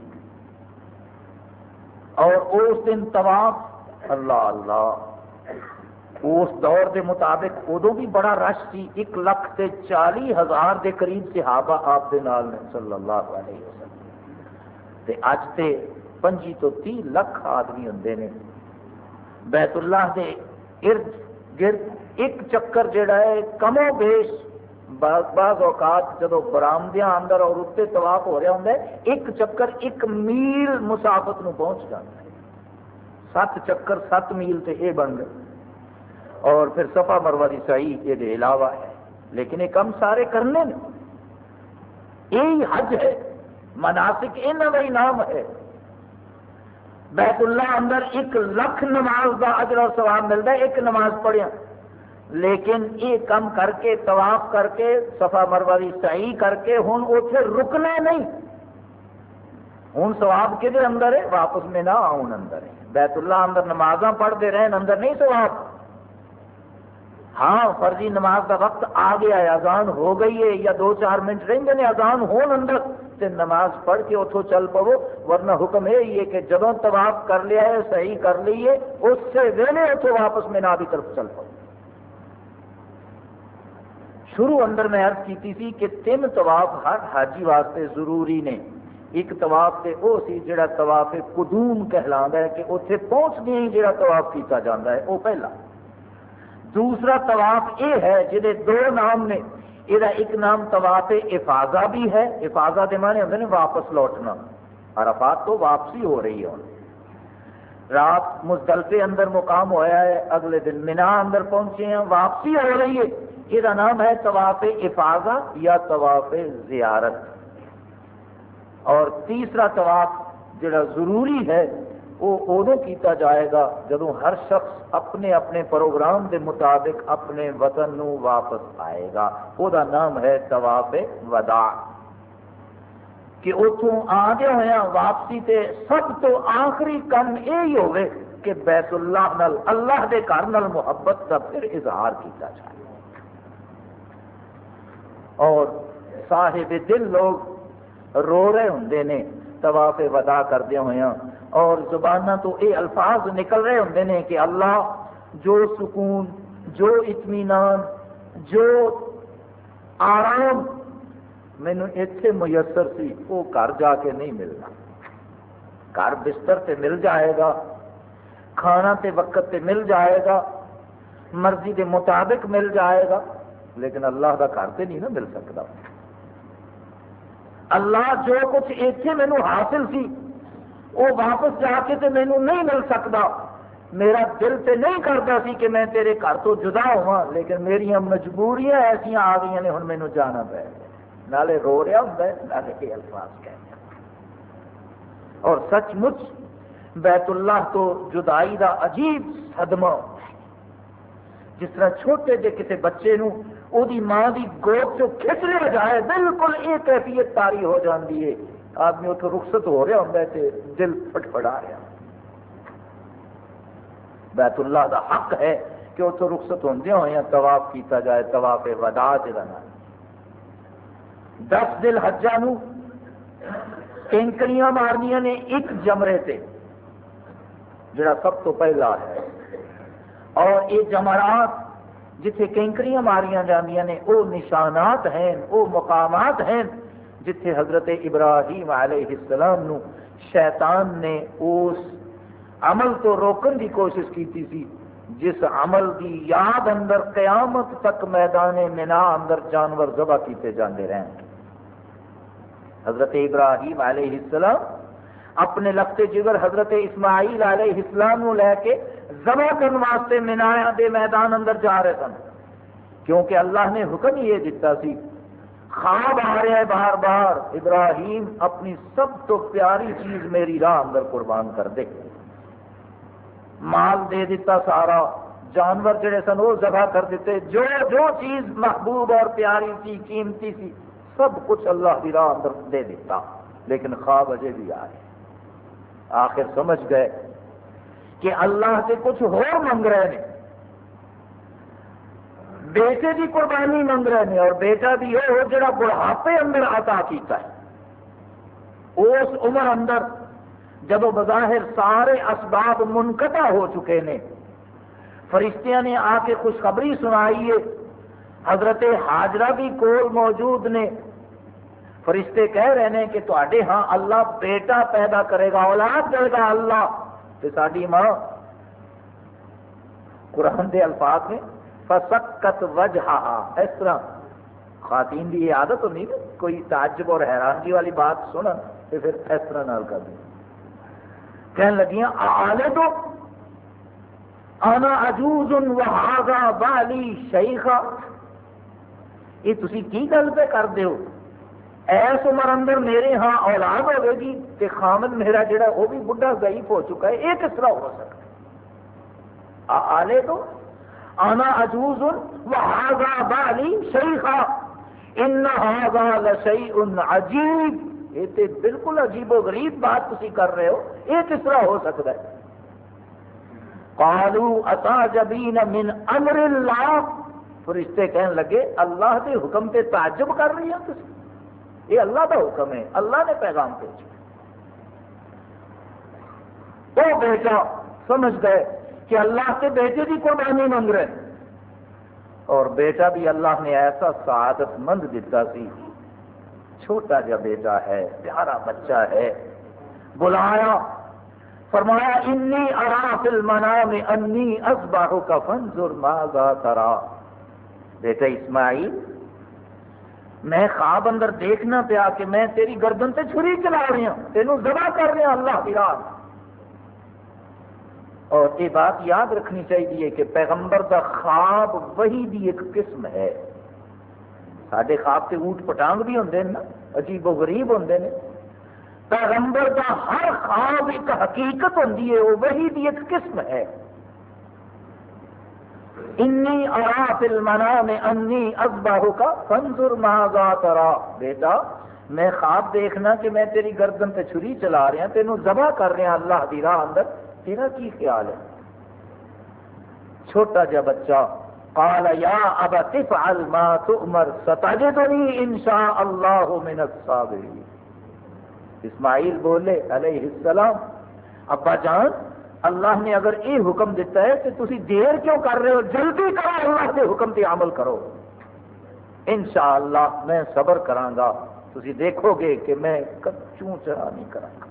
اور اس دن طواف اللہ اللہ اس دور دے مطابق ادو بھی بڑا رش سی، 1,40,000 دے قریب صحابہ آپ دے نال نے صلی اللہ علیہ وسلم، تے اج تے 25 تو 30 لاکھ آدمی ہوندے نے بیت اللہ دے ارد گرد۔ ایک چکر جڑا ہے کم و بیش بعض اوقات جدو برامدیاں اندر اور اتنے طواف ہو رہا ہوں ایک چکر 1 میل مسافت نو پہنچ جاتا ہے، 7 چکر 7 میل تے یہ بن گئے، اور پھر صفا مروہ دی سعی یہ علاوہ ہے، لیکن یہ کم سارے کرنے نے، یہی حج ہے، مناسک انہاں دا ہی نام ہے۔ بیت اللہ اندر 1,00,000 نماز دا اجر اور ثواب ملتا ہے ایک نماز پڑھیا، لیکن یہ کم کر کے طواف کر کے صفا مروہ دی سعی کر کے ہن اوتھے رکنا نہیں، ہن ثواب کدھر اندر ہے؟ واپس میں نہ آؤن اندر ہے۔ بیت اللہ اندر نمازاں پڑھتے رہن اندر نہیں ثواب۔ ہاں فرضی نماز کا وقت آ گیا ہے، اذان ہو گئی ہے یا 2-4 منٹ رہتے ہیں اذان ہون اندر تے نماز پڑھ کے اتوں چل پو، ورنہ حکم یہی ہے کہ جدوں طواف کر لیا ہے صحیح کر لیے اس سے ویلے اتوں واپس مینا کی طرف چل پو۔ شروع اندر میں عرض کیتی سی کہ 3 طواف ہر حاجی واسطے ضروری نے۔ ایک طواف تے وہ سی جڑا طواف قدوم کہلاندا ہے کہ اتنے پہنچدے ہی جڑا طواف کیتا جاتا ہے وہ پہلا۔ دوسرا طواف یہ ہے جہے 2 نام نے، یہ ایک نام طواف افاضہ بھی ہے، افاضہ دے معنی ہوندے نے واپس لوٹنا، عرفات تو واپسی ہو رہی ہے، رات مزدلفے اندر مقام ہوا ہے، اگلے دن منا اندر پہنچے ہیں، واپسی ہو رہی ہے، یہ نام ہے طواف افاضہ یا طواف زیارت۔ اور تیسرا طواف جڑا ضروری ہے وہ ادو کیتا جائے گا جدوں ہر شخص اپنے اپنے پروگرام دے مطابق اپنے وطن نو واپس آئے گا، وہ دا نام ہے طواف وداع، کہ اتوں آدھے ہویا واپسی تے سب تو آخری کم یہی ہوئے کہ بیت اللہ نال اللہ دے گھر نال محبت کا پھر اظہار کیتا جائے، اور صاحب دل لوگ رو رہے ہوندے نے طواف وداع کردے ہویا، اور زباناں تو اے الفاظ نکل رہے ہوندے نے کہ اللہ جو سکون، جو اطمینان، جو آرام مینوں ایتھے میسر سی وہ گھر جا کے نہیں ملنا. گھر بستر تے مل جائے گا، کھانا تے وقت تے مل جائے گا، مرضی کے مطابق مل جائے گا، لیکن اللہ کا گھر تے نہیں نا مل سکتا. اللہ جو کچھ ایتھے مینوں حاصل سی وہ واپس جا کے تے مینوں نہیں مل سکتا. میرا دل تے نہیں کرتا سی کہ میں تیرے گھر تو جدا ہوا، لیکن میری مجبوریاں ایسا آ گئی نے، ہن مینوں جانا پے. نالے رو رہا ہوں، نالے یہ الفاظ کہہ. اور سچ مچ بیت اللہ تو جدائی دا عجیب صدمہ، جس طرح چھوٹے جے کسی بچے نو او دی ماں دی گود چو کھچ لیا جائے، بالکل یہ کیفیت طاری ہو جاتی ہے. آدمی اتوں رخصت ہو رہا ہوں تے دل پٹپڑا رہا. بیت اللہ دا حق ہے کہ اتوں رخصت ہوندے ہوئے طواف کیتا جائے، طواف وداع جہاں 10 ذی الحجہ نو کینکریاں مارنیاں نے ایک جمرے تے جڑا سب تو پہلا ہے. اور یہ جمرات جتھے کینکریاں ماریاں جاندیاں نے وہ نشانات ہیں، وہ مقامات ہیں جتھے حضرت ابراہیم علیہ السلام نو شیطان نے اس عمل تو روکن کی کوشش کی سی جس عمل کی یاد اندر قیامت تک میدان منا اندر جانور ذبح کیتے جاندے رہن. حضرت ابراہیم علیہ السلام اپنے لفظ جگر حضرت اسماعیل علیہ السلام نو لے کے ذبح کرنے واسطے منایا دے میدان اندر جا رہے سن، کیونکہ اللہ نے حکم یہ دیتا سی. خواب آ رہا ہے بار بار، ابراہیم اپنی سب تو پیاری چیز میری راہ اندر قربان کر دے. مال دے دیتا سارا، جانور جڑے سن وہ ذبح کر دیتے، جو جو چیز محبوب اور پیاری تھی، قیمتی سی، سب کچھ اللہ کی راہ اندر دے دیتا. لیکن خواب اجے بھی آئے. آخر سمجھ گئے کہ اللہ سے کچھ اور منگ رہے ہیں، بیٹے کی قربانی منگ رہے ہیں، اور بیٹا بھی وہ جڑا بڑھاپے اندر عطا کیتا ہے. اس عمر اندر جب بظاہر سارے اسباب منقطع ہو چکے ہیں، فرشتیاں نے آ کے خوشخبری سنائی ہے، حضرت حاجرہ بھی کول موجود نے. فرشتے کہہ رہے ہیں کہ تواڈے ہاں اللہ بیٹا پیدا کرے گا، اولاد دے گا اللہ. تے ساڈی ماں قرآن دے الفاظ میں فسکت وجہہا، اس طرح خواتین کی یہ عادت نہیں کوئی تعجب اور حیرانگی والی بات سنن تو پھر اس طرح نال کر دیں. کہنے لگیاں آلے تو انا عجوز وہذا بالی شیخا، یہ تسی کی گل پہ کر دیو؟ ایس عمر اندر میرے ہاں اولاد ہوئے گی کہ خامد میرا جڑا وہ بھی بڑھا ضعیف ہو چکا ہے، یہ کس طرح ہو سکتا ہے؟ آلے تو انا عجوز وہذا بالی شیخا ان ھذا لشیء عجیب، یہ تو بالکل عجیب و غریب بات تسی کر رہے ہو، یہ کس طرح ہو سکتا ہے؟ قالوا اتعجبین من امر اللہ، فرشتے کہنے لگے اللہ کے حکم سے تعجب کر رہی ہیں تسی؟ یہ اللہ کا حکم ہے، اللہ نے پیغام بھیجا. وہ بیٹا سمجھ گئے کہ اللہ کے بیٹے کی قربانی مانگ رہے ہیں، اور بیٹا بھی اللہ نے ایسا سعادت مند دیتا سی. چھوٹا جا بیٹا ہے، پیارا بچہ ہے. بلایا، فرمایا انی ارا فی المنام انی اذبحک فانظر ماذا ترى. بیٹا اسماعیل، میں خواب اندر دیکھنا پیا کہ میں تیری گردن تے چھری چلا رہی ہوں، تینوں ذبح کر رہے ہیں اللہ کی راہ. اور یہ بات یاد رکھنی چاہیے کہ پیغمبر دا خواب وہی دی ایک قسم ہے. ساڈے خواب تے اونٹ پٹانگ بھی ہوندے نا، عجیب و غریب ہوندے نے. پیغمبر دا ہر خواب ایک حقیقت ہوندی ہے، وہ وہی دی ایک قسم ہے. انی ارا فی المنام انی اذبحک فانظر ماذا ترى. بیٹا میں خواب دیکھنا کہ میں تیری گردن تے چھری چلا رہا ہوں، تینوں ذبح کر رہا ہوں اللہ دی راہ اندر، تیرا کی خیال ہے؟ چھوٹا جا بچہ قال یا ابت افعل ما تؤمر ستجدنی ان شاء اللہ من الصابرین. اسماعیل بولے علیہ السلام، ابا جان اللہ نے اگر یہ حکم دیتا ہے تو تسی دیر کیوں کر رہے ہو؟ جلدی کرو، اللہ کے حکم تے عمل کرو. انشاءاللہ میں صبر کراں گا، تسی دیکھو گے کہ میں کچوں چرا نہیں کروں.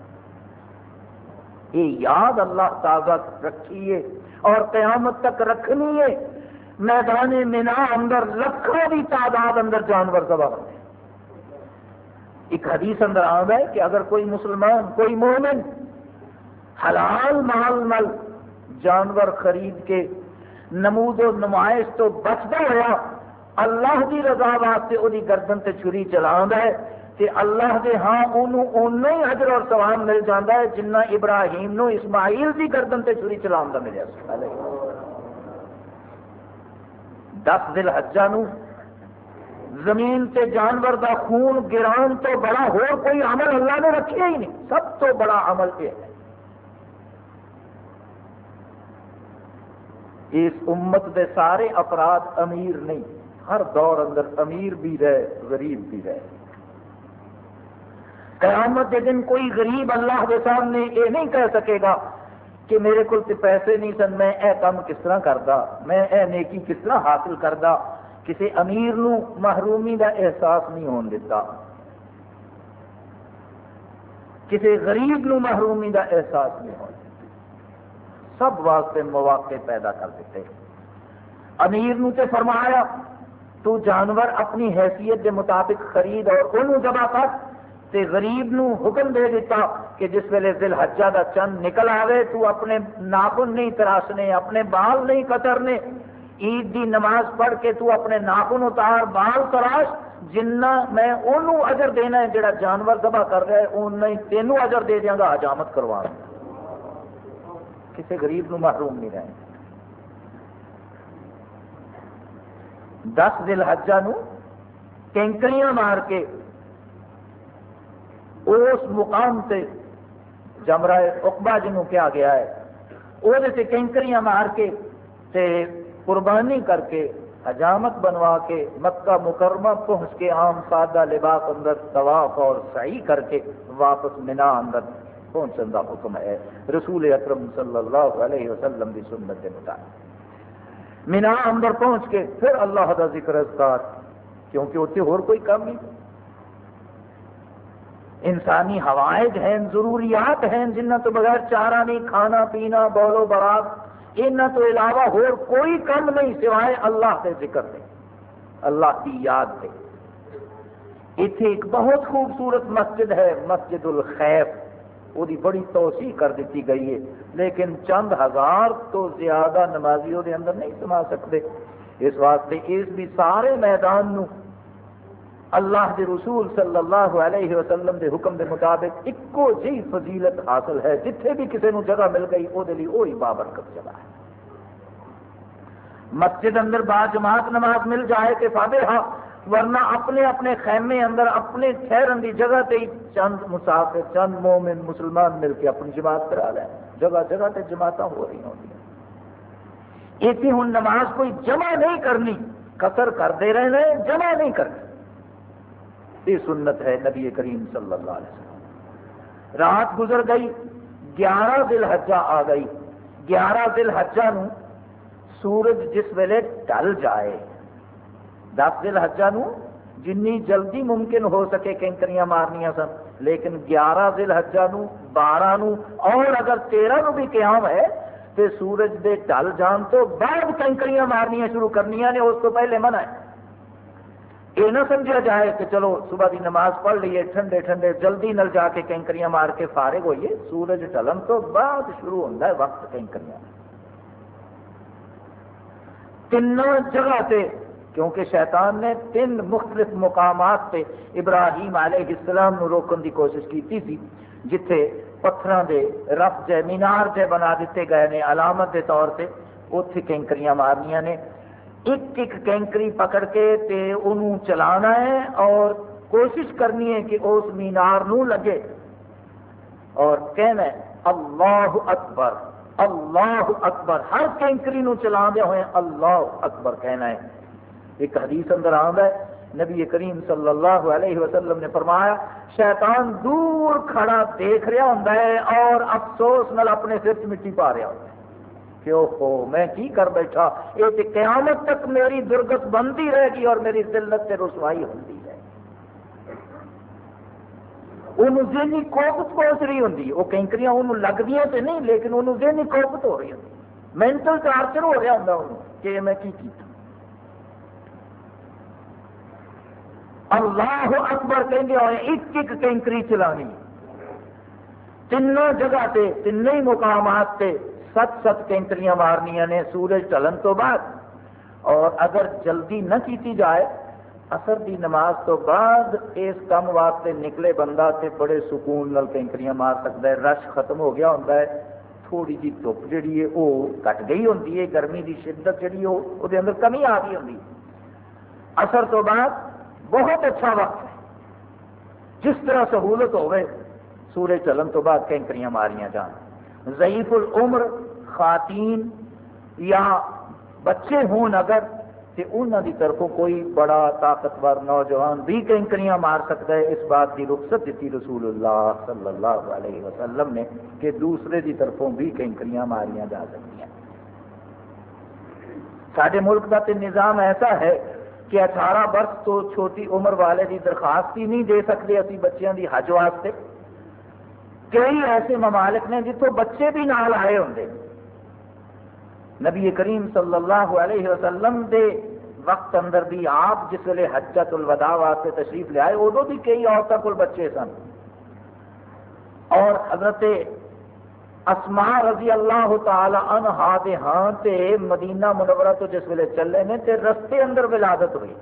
یہ یاد اللہ تازہ رکھیے اور قیامت تک رکھنی ہے. میدان مینا اندر لکھوں کی تعداد اندر جانور ذبح ہوتے ہیں. ایک حدیث اندر آتا ہے کہ اگر کوئی مسلمان کوئی مومن حلال مال نال جانور خرید کے نمود و نمائش تو بچتا ہوا اللہ کی رضا واسطے وہی گردن تے چھری چلا ہے کہ اللہ دے ہاں انہوں اونا ہی اجر اور ثواب مل جاتا ہے جنہ ابراہیم نو اسماعیل کی گردن تے چھری چلاؤں کا ملیا. 10 ذی الحجہ نو زمین تے جانور دا خون گران تو بڑا ہور کوئی عمل اللہ نے رکھیا ہی نہیں. سب تو بڑا عمل یہ ہے. اس امت دے سارے افراد امیر نہیں، ہر دور اندر امیر بھی رہے غریب بھی رہے. قیامت کے دن کوئی غریب اللہ کے سامنے یہ نہیں کہہ سکے گا کہ میرے کو پیسے نہیں سن، میں اے کام کس طرح کردا، میں اے نیکی کس طرح حاصل کردا. کسی امیر نو محرومی دا احساس نہیں ہون دیتا، کسی غریب نو محرومی دا احساس نہیں ہون دیتا. سب واسطے مواقع پیدا کر دیتے. امیر نو تے فرمایا تو جانور اپنی حیثیت کے مطابق خرید اور انہوں ذبح کر، تے غریب نو حکم دے دیتا کہ جس ویلے ذی الحجہ دا چند نکل آوے تو اپنے ناخن نہیں تراشنے، اپنے بال نہیں کترنے. عید دی نماز پڑھ کے تو اپنے ناخن اتار، بال تراش، جنہ میں انہوں اجر دینا ہے جڑا جانور ذبح کر رہا ہے انہوں ہی تینوں اجر دے دیاں گا، حجامت کروا. کسی غریب نو محروم نہیں رہے. 10 ذی الحجہ نو کینکریاں مار کے اس مقام تے جمرہ عقبہ جنوں کیا گیا ہے وہ کینکریاں مار کے تے قربانی کر کے حجامت بنوا کے مکہ مکرمہ پہنچ کے عام سادہ لباس اندر طواف اور سعی کر کے واپس مینا اندر پہنچن کا حکم ہے رسول اکرم صلی اللہ علیہ وسلم کی سنت کے مطابق. مینا اندر پہنچ کے پھر اللہ کا ذکر اذکار، کیونکہ اتنے اور کوئی کام نہیں. انسانی حوائج ہیں، ضروریات ہیں جنہ تو بغیر چارہ نہیں، کھانا پینا بول و برات، انہ تو علاوہ اور کوئی کم نہیں سوائے اللہ کے ذکر دے، اللہ کی یاد دے. اتنے ایک بہت خوبصورت مسجد ہے مسجد الخیف، وہ بڑی توسیع کر دیتی گئی ہے، لیکن چند ہزار تو زیادہ نمازی وہ اندر نہیں سما سکتے. اس واسطے اس بھی سارے میدان نو اللہ دے رسول صلی اللہ علیہ وسلم دے حکم دے مطابق اکو جی فضیلت حاصل ہے. جتھے بھی کسی نو جگہ مل گئی وہ وہی بابرکت جگہ ہے. مسجد اندر با جماعت نماز مل جائے کہ فاتحہ، ورنہ اپنے اپنے خیمے اندر اپنے ٹھہرن دی جگہ تے چند مسافر چند مومن مسلمان مل کے اپنی جماعت کرا لیں. جگہ جگہ تے جماعتیں ہو رہی ہوتی. ایسی ہوں نماز کوئی جمع نہیں کرنی، قصر کرتے رہنا، جمع نہیں کرنی. یہ سنت ہے نبی کریم صلی اللہ علیہ وسلم. رات گزر گئی، 11 ذی الحجہ آ گئی. 11 ذی الحجہ نو سورج جس ویلے ڈل جائے، 10 ذی الحجہ نو جنی جلدی ممکن ہو سکے کینکریاں مارنیاں سن، لیکن 11 ذی الحجہ نو 12 نو اور اگر 13 نو بھی قیام ہے تو سورج دے ڈل جان تو بعد کینکریاں مارنیاں شروع کرنیاں نے، اس تو پہلے منع ہے. یہ نہ سمجھا جائے کہ چلو صبح کی نماز پڑھ لیے ٹھنڈے ٹھنڈے جلدی نل جا کے کینکریاں مار کے فارغ ہوئیے. سورج ڈلن تو بعد شروع ہوتا ہے وقت کینکریاں. تینوں جگہ تے، کیونکہ شیطان نے 3 مختلف مقامات پہ ابراہیم علیہ السلام نو روکن دی کوشش کی تھی، جتھے پتھراں دے رف جے مینار جے بنا دیتے گئے نے علامت دے طور پہ، اوتھے کینکریاں مارنیاں نے. ایک ایک کینکری پکڑ کے تے انہوں چلانا ہے اور کوشش کرنی ہے کہ اس مینار نو لگے اور کہنا ہے اللہ اکبر اللہ اکبر. ہر کینکری نو چلا دیا ہوئے اللہ اکبر کہنا ہے. ایک حدیث اندر آتا ہے نبی کریم صلی اللہ علیہ وسلم نے فرمایا شیطان دور کھڑا دیکھ رہا ہوتا ہے اور افسوس نال اپنے سر سے مٹی پا رہا ہوتا ہے کہ اوہو میں کی کر بیٹھا، یہ تو قیامت تک میری درگت بنتی رہے گی اور میری ذلت سے رسوائی ہوتی ہے. انہوں ذہنی کوفت پہنچ رہی ہوتی ہے، وہ کینکریاں انہوں لگدیاں تو نہیں لیکن انہوں ذہنی کوفت ہو رہی ہوتی، مینٹل ٹارچر ہو رہا ہوتا انہوں کہ میں کی کیتا۔ اللہ اکبر کہندے ہوئے ایک ایک کینکری چلانی، تینوں جگہ تے تینوں ہی مقامات تے 7 کینکریاں مارنیاں نے سورج ڈھلن تو بعد، اور اگر جلدی نہ کیتی جائے اثر دی نماز تو بعد اس کام واسطے نکلے بندہ تے بڑے سکون نال کینکریاں مار سکتا ہے، رش ختم ہو گیا ہوتا ہے، تھوڑی جی دھوپ جڑی ہے وہ گٹ گئی ہوتی ہے، گرمی دی شدت جڑی وہ دے اندر کمی آ گئی ہوتی، اثر تو بعد بہت اچھا وقت ہے، جس طرح سہولت ہوئے سورج چلن تو بعد کینکریاں ماریاں جان۔ ضعیف العمر خواتین یا بچے ہون اگر کہ انہوں دی طرفوں کوئی بڑا طاقتور نوجوان بھی کینکریاں مار سکتا ہے، اس بات کی رخصت دیتی رسول اللہ صلی اللہ علیہ وسلم نے کہ دوسرے دی طرفوں بھی کینکریاں ماریاں جا سکتی ہیں۔ سارے ملک کا تو نظام ایسا ہے کہ 18 برس تو چھوٹی عمر والے دی درخواست ہی نہیں دے سکتے اسی بچیاں دی حج واسطے۔ کئی ایسے ممالک نے جتوں بچے بھی نال آئے ہوندے، نبی کریم صلی اللہ علیہ وسلم دے وقت اندر بھی آپ جس ویلے حجۃ الوداع واسطے تشریف لے آئے ادو بھی کئی عورتوں کو بچے سن، اور حضرت اسماء رضی اللہ تعالی عنہا دے ہاں تے مدینہ منورہ تو جس ویلے چلے نے تے رستے اندر ولادت ہوئی۔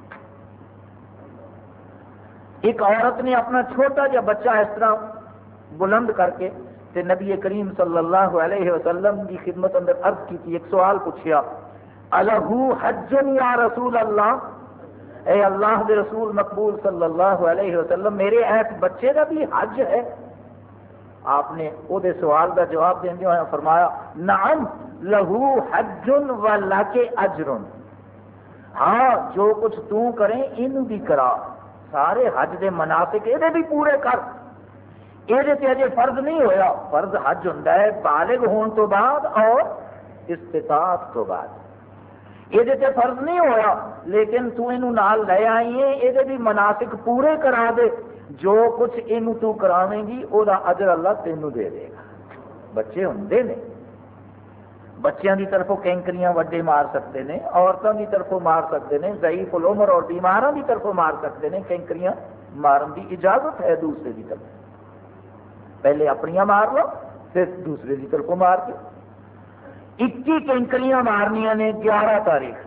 ایک عورت نے اپنا چھوٹا جا بچہ اس طرح بلند کر کے تے نبی کریم صلی اللہ علیہ وسلم کی خدمت اندر عرض کی تھی، ایک سوال پوچھیا، الہو حج یا رسول اللہ، اے اللہ دے رسول مقبول صلی اللہ علیہ وسلم میرے ایس بچے کا بھی حج ہے؟ آپ نے او دے سوال کا جواب دیندے ہوئے فرمایا، نعم لہو حج ولک اجر، ہاں جو کچھ تو کریں انہوں بھی کرا، سارے حج دے مناسک یہ بھی پورے کر، یہ اجے فرض نہیں ہویا، فرض حج ہوتا ہے بالغ ہون تو بعد اور استطاعت تو بعد، یہ فرض نہیں ہویا لیکن تو انہوں نال لے آئی ہے، یہ بھی مناسک پورے کرا دے، جو کچھ انہوں تو کراویں گی وہ اجر اللہ تینوں دے دے گا۔ بچے ہوندے نے، بچیاں دی طرفوں کینکریاں وڈے مار سکتے ہیں، عورتوں دی طرفوں مار سکتے ہیں، ضعیف العمر اور بیماراں دی طرفوں مار سکتے ہیں، کینکریاں مارن دی اجازت ہے دوسرے دی طرف، پہلے اپنیاں مار لو پھر دوسرے کی طرفوں مار کے۔ 21 کینکریاں مارنیاں نے 11 تاریخ،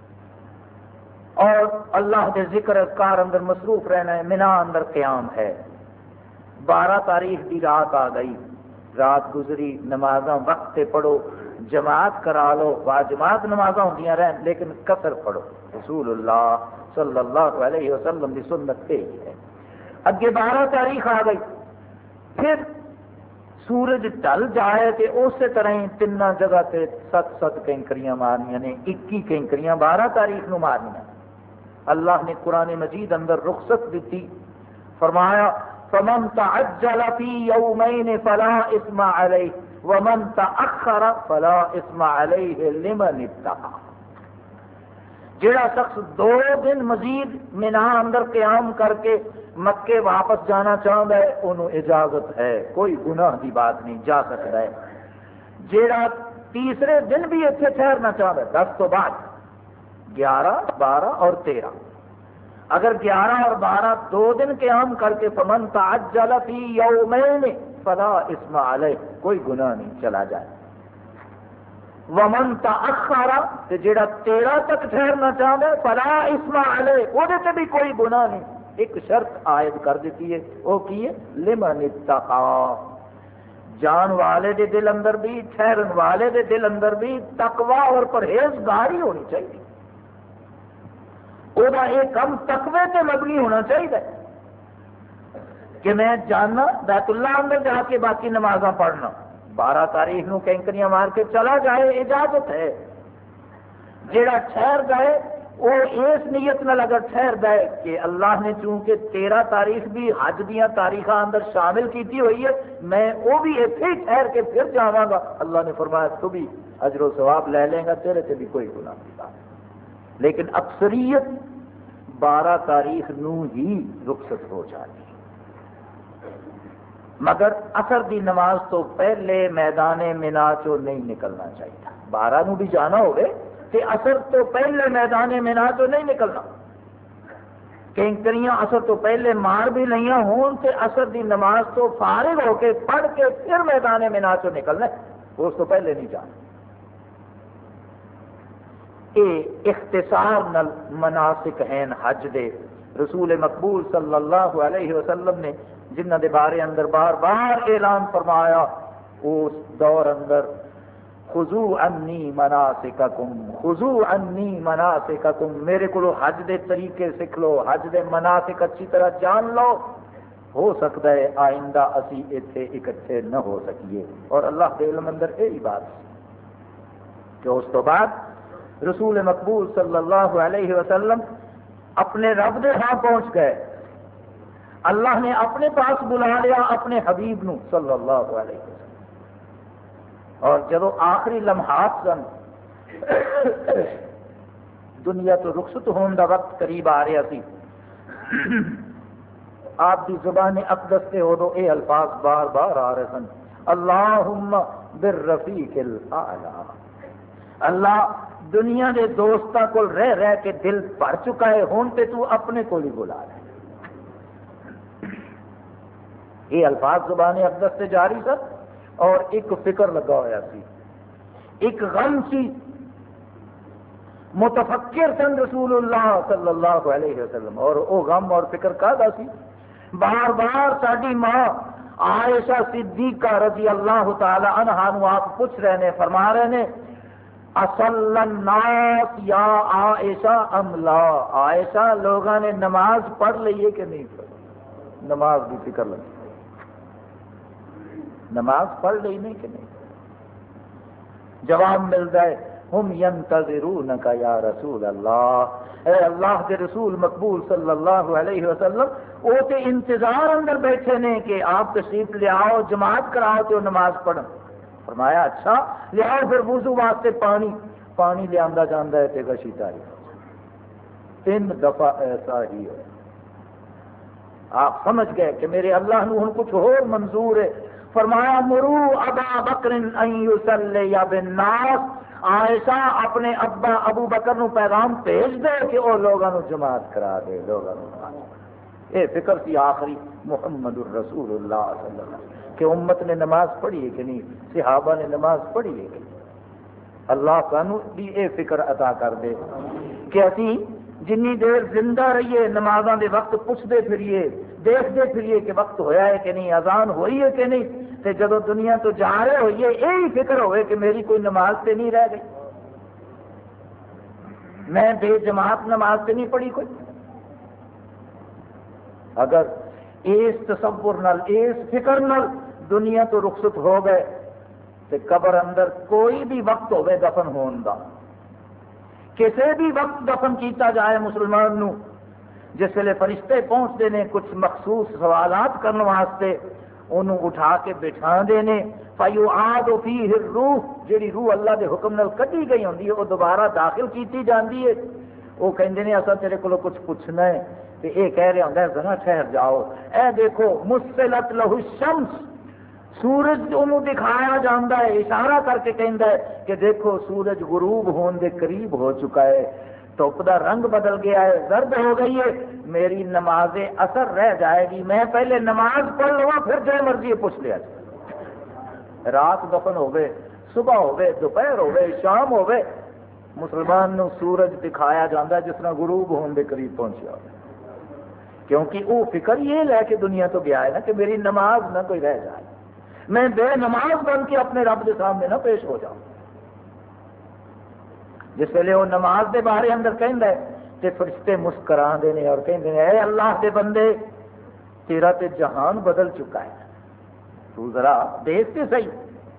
اور اللہ کے ذکر اذکار اندر مصروف رہنا ہے، منا اندر قیام ہے۔ 12 تاریخ کی رات آ گئی، رات گزری، نمازاں وقت سے پڑھو، جماعت کرا لو، باجماعت نمازاں ہوندیاں رہن لیکن قصر پڑھو، رسول اللہ صلی اللہ علیہ وسلم کی سنت یہ ہے۔ اگے 12 تاریخ آ گئی، پھر سورج ڈل جائے تو اسی طرح ہی 3 جگہ تے 7 کینکریاں مارنیاں نے، 21 کینکریاں 12 تاریخ نو مارنیاں۔ اللہ نے قرآن مجید اندر رخصت دیتی، فرمایا فمن تعجل فی یومین فلا اثم علیہ ومن تأخر فلا اثم علیہ لمن اتقى، جڑا شخص 2 دن مزید منا اندر قیام کر کے مکے واپس جانا چاہتا ہے انہوں اجازت ہے، کوئی گناہ دی بات نہیں، جا سکتا ہے۔ جڑا تیسرے دن بھی اتنے ٹھہرنا چاہتا ہے 10 تو بعد 11 12 اور 13، اگر 11 اور 12 2 دن قیام کر کے فمن تعجل فی یومین فلا اثم علیہ، کوئی گناہ نہیں، چلا جائے۔ ومن تأخر، جڑا 13 تک ٹھہرنا چاہتا ہے فلا اثم علیہ، وہ بھی کوئی گناہ نہیں۔ ایک شرط عائد کر دیتی ہے، وہ کی ہے لمن اتقى، جان والے دے دل اندر بھی، ٹھہرن والے دے دل اندر بھی تقوی اور پرہیزگاری ہونی چاہیے، وہ یہ کم تقوی تے مبنی ہونا چاہیے کہ میں جانا بیت اللہ اندر جا کے باقی نمازاں پڑھنا، 12 تاریخ نو کینکریاں مار کے چلا جائے اجازت ہے۔ جیڑا ٹھہر جائے وہ اس نیت نال اگر ٹھہر جائے کہ اللہ نے چونکہ 13 تاریخ بھی حج دیاں تاریخ اندر شامل کیتی ہوئی ہے، میں وہ بھی ایتھے ہی ٹھہر کے پھر جاواں گا، اللہ نے فرمایا تو بھی اجر و ثواب لے لیں گا، تیرے سے بھی کوئی گناہ نہیں بات۔ لیکن اکثریت 12 تاریخ نو ہی رخصت ہو جاتی، مگر اثر دی نماز تو پہلے میدان منا چو نہیں نکلنا چاہیے. 12 نو بھی جانا ہوئے کہ اثر تو پہلے میدان منا چو نہیں نکلنا. کینکریاں اثر تو پہلے مار بھی نہیں ہون تے اثر دی نماز تو فارغ ہو کے پڑھ کے پھر میدان منا چو نکلنا، اس تو پہلے نہیں جانا. یہ اختصار نال مناسک ہیں حج دے. رسول مقبول صلی اللہ علیہ وسلم نے جنہ دے بارے اندر بار بار اعلان فرمایا اس دور اندر خذوا عنی مناسککم، خذوا عنی مناسککم، میرے کو حج دے طریقے سیکھ لو، حج دے مناسک اچھی طرح جان لو. ہو سکتا ہے آئندہ اسی اتنے اکٹھے نہ ہو سکیے. اور اللہ کے علم اندر یہی بات کہ اس تو بعد رسول مقبول صلی اللہ علیہ وسلم اپنے رب دے ہاں پہنچ گئے. اللہ نے اپنے پاس بلا لیا اپنے حبیب نو صلی اللہ علیہ وسلم. اور جب آخری لمحات سن دنیا تو رخصت ہونے کا وقت قریب آ رہا سی، آپ کی زبان اقدس سے ادو یہ الفاظ بار بار آ رہے سن، اللہم بالرفیق الاعلی. اللہ دنیا کے دوستوں کو رہ رہ کے دل بھر چکا ہے، ہوں تے تو اپنے کو ہی بلا رہے. یہ الفاظ زبان اقدس سے جاری سن اور ایک فکر لگا ہوا سی، ایک غم سی. متفکر سن رسول اللہ صلی اللہ علیہ وسلم، اور وہ غم اور فکر کہدا سی. بار بار ساری ماں عائشہ صدیقہ رضی اللہ تعالی عنہا نو آپ پوچھ رہے ہیں، فرما رہے ہیں اصل الناس یا عائشہ ام لا. عائشہ لوگوں نے نماز پڑھ لی ہے کہ نہیں پڑھی؟ نماز کی فکر لگی، نماز پڑھ لی نہیں کہ نہیں. جواب ملتا ہے ہم ینتظرونک یا رسول اللہ، اے اللہ کے رسول مقبول صلی اللہ علیہ وسلم وہ تے انتظار اندر بیٹھے نے کہ آپ تشریف لے آؤ، جماعت کراؤ تو نماز پڑھن. فرمایا اچھا لیاؤ پھر وضو واسطے پانی لیا جاتا ہے تے غشی تاری. 3 دفعہ ایسا ہی ہو. آپ سمجھ گئے کہ میرے اللہ نو ہن کچھ اور منظور ہے. فرمایا مرو ابا بکر ان یصلی بالناس، عائشہ اپنے ابا ابو بکر نو پیغام بھیج دے کہ وہ لوگوں نو جماعت کرا دے، لوگوں نو نماز پڑھا. یہ فکر سی آخری محمد الرسول اللہ صلی اللہ علیہ وسلم کہ امت نے نماز پڑھی ہے کہ نہیں، صحابہ نے نماز پڑھی ہے کہ نہیں. اللہ سانو بھی یہ فکر عطا کر دے کہ اسی جنی دیر زندہ رہیے نمازاں دے وقت پوچھتے پھریے، دیکھتے پھریے کہ وقت ہویا ہے کہ نہیں، اذان ہوئی ہے کہ نہیں، تے جدو دنیا تو جا رہے ہوئیے یہی فکر ہوئے کہ میری کوئی نماز تے نہیں رہ گئی، میں بے جماعت نماز تے نہیں پڑھی کوئی. اگر اس تصور نال، اس فکر نال دنیا تو رخصت ہو گئے تے قبر اندر کوئی بھی وقت ہوئے دفن ہون دا، کسی بھی وقت دفن کیتا جائے مسلمان نو، جس ویلے فرشتے پہنچتے ہیں کچھ مخصوص سوالات کرنے واسطے، انہوں اٹھا کے بٹھا دینے، فَيُعَادُ فِيهِ الروح، جیڑی روح اللہ دے حکم نال کڈی گئی ہوندی ہے وہ دوبارہ داخل کیتی جاندی ہے. وہ کہندے نے اسا تیرے کو کچھ پوچھنا ہے، تے اے کہہ رہا ہوندا ہے ذرا ٹھہر جاؤ، اے دیکھو مُسِّلَتْ لَهُ الشَّمْسُ، سورج انہوں دکھایا جاتا ہے، اشارہ کر کے کہندا ہے کہ دیکھو سورج غروب ہون دے قریب ہو چکا ہے، دھوپ دا رنگ بدل گیا ہے، زرد ہو گئی ہے، میری نماز اثر رہ جائے گی، میں پہلے نماز پڑھ لوں پھر جو مرضی پوچھ لیا جائے. رات دفن ہوئے، صبح ہوئے، دوپہر ہوئے، شام ہوئے، مسلمان نو سورج دکھایا جاتا ہے جس طرح غروب ہون دے قریب پہنچیا ہو، کیونکہ وہ فکر یہ لے کے دنیا تو گیا ہے نا کہ میری نماز نہ کوئی رہ جائے، میں بے نماز بن کے اپنے رب کے سامنے نہ پیش ہو جاؤں. جس ویلے وہ نماز دے بارے اندر کہندا ہے تے فرشتے مسکرا دینے اور کہندے نے اے اللہ دے بندے تیرا تے جہان بدل چکا ہے، تو ذرا دیکھ کے صحیح،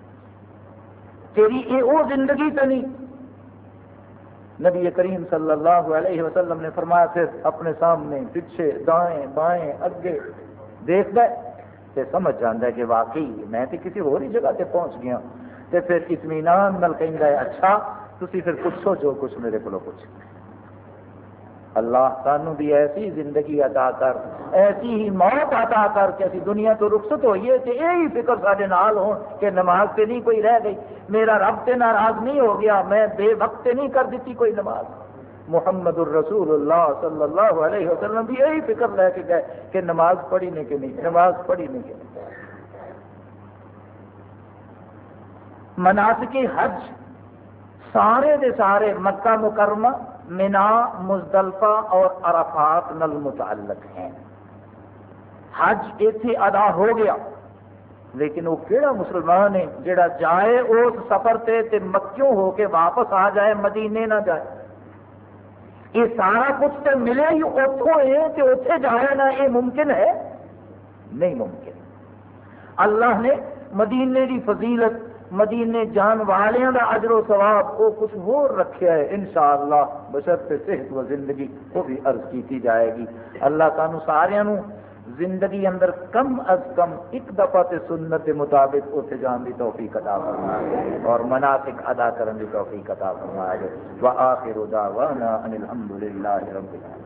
تیری یہ وہ زندگی تو نہیں. نبی کریم صلی اللہ علیہ وسلم نے فرمایا پھر اپنے سامنے پیچھے دائیں بائیں اگے دیکھتا ہے تے سمجھ جاتا ہے کہ واقعی میں تے کسی اور ہی جگہ تے پہنچ گیا، تے پھر اطمینان نال کہندا ہے اچھا تسی پھر پوچھو جو کچھ میرے کو پوچھ. اللہ سانو بھی ایسی زندگی عطا کر، ایسی ہی موت عطا کر کہ اسی دنیا تو رخصت ہوئیے تے یہی فکر سارے نال ہو کہ نماز تے نہیں کوئی رہ گئی، میرا رب تے ناراض نہیں ہو گیا، میں بے وقت تے نہیں کر دیتی کوئی نماز۔ محمد الرسول اللہ صلی اللہ علیہ وسلم بھی یہی فکر لے کے گئے کہ نماز پڑھی نہیں کہ نہیں، نماز پڑھی نہیں کہ نہیں۔ مناسک حج سارے دے سارے مکہ مکرمہ، منا، مزدلفہ اور عرفات نال متعلق ہیں۔ حج ایتھے ادا ہو گیا، لیکن وہ کیڑا مسلمان ہے جڑا جائے اس سفر تے مکیوں ہو کے واپس آ جائے، مدینے نہ جائے؟ یہ سارا کچھ تو ملے ہی اتوں ہے کہ اتنے جایا نہ، یہ ممکن ہے؟ نہیں ممکن۔ اللہ نے مدینے کی فضیلت، مدینے جان والیاں دا اجر و ثواب وہ کچھ اور رکھیا ہے، انشاءاللہ بشرط صحت و زندگی وہ بھی عرض کی جائے گی۔ اللہ سانو سارے زندگی اندر کم از کم ایک دفعہ تے سنت کے مطابق اتنے جان کی توفیق عطا فرمائے اور مناسک ادا کرنے کی توفیق عطا فرمائے۔ وآخر دعوانا ان الحمد للہ رب العالمین۔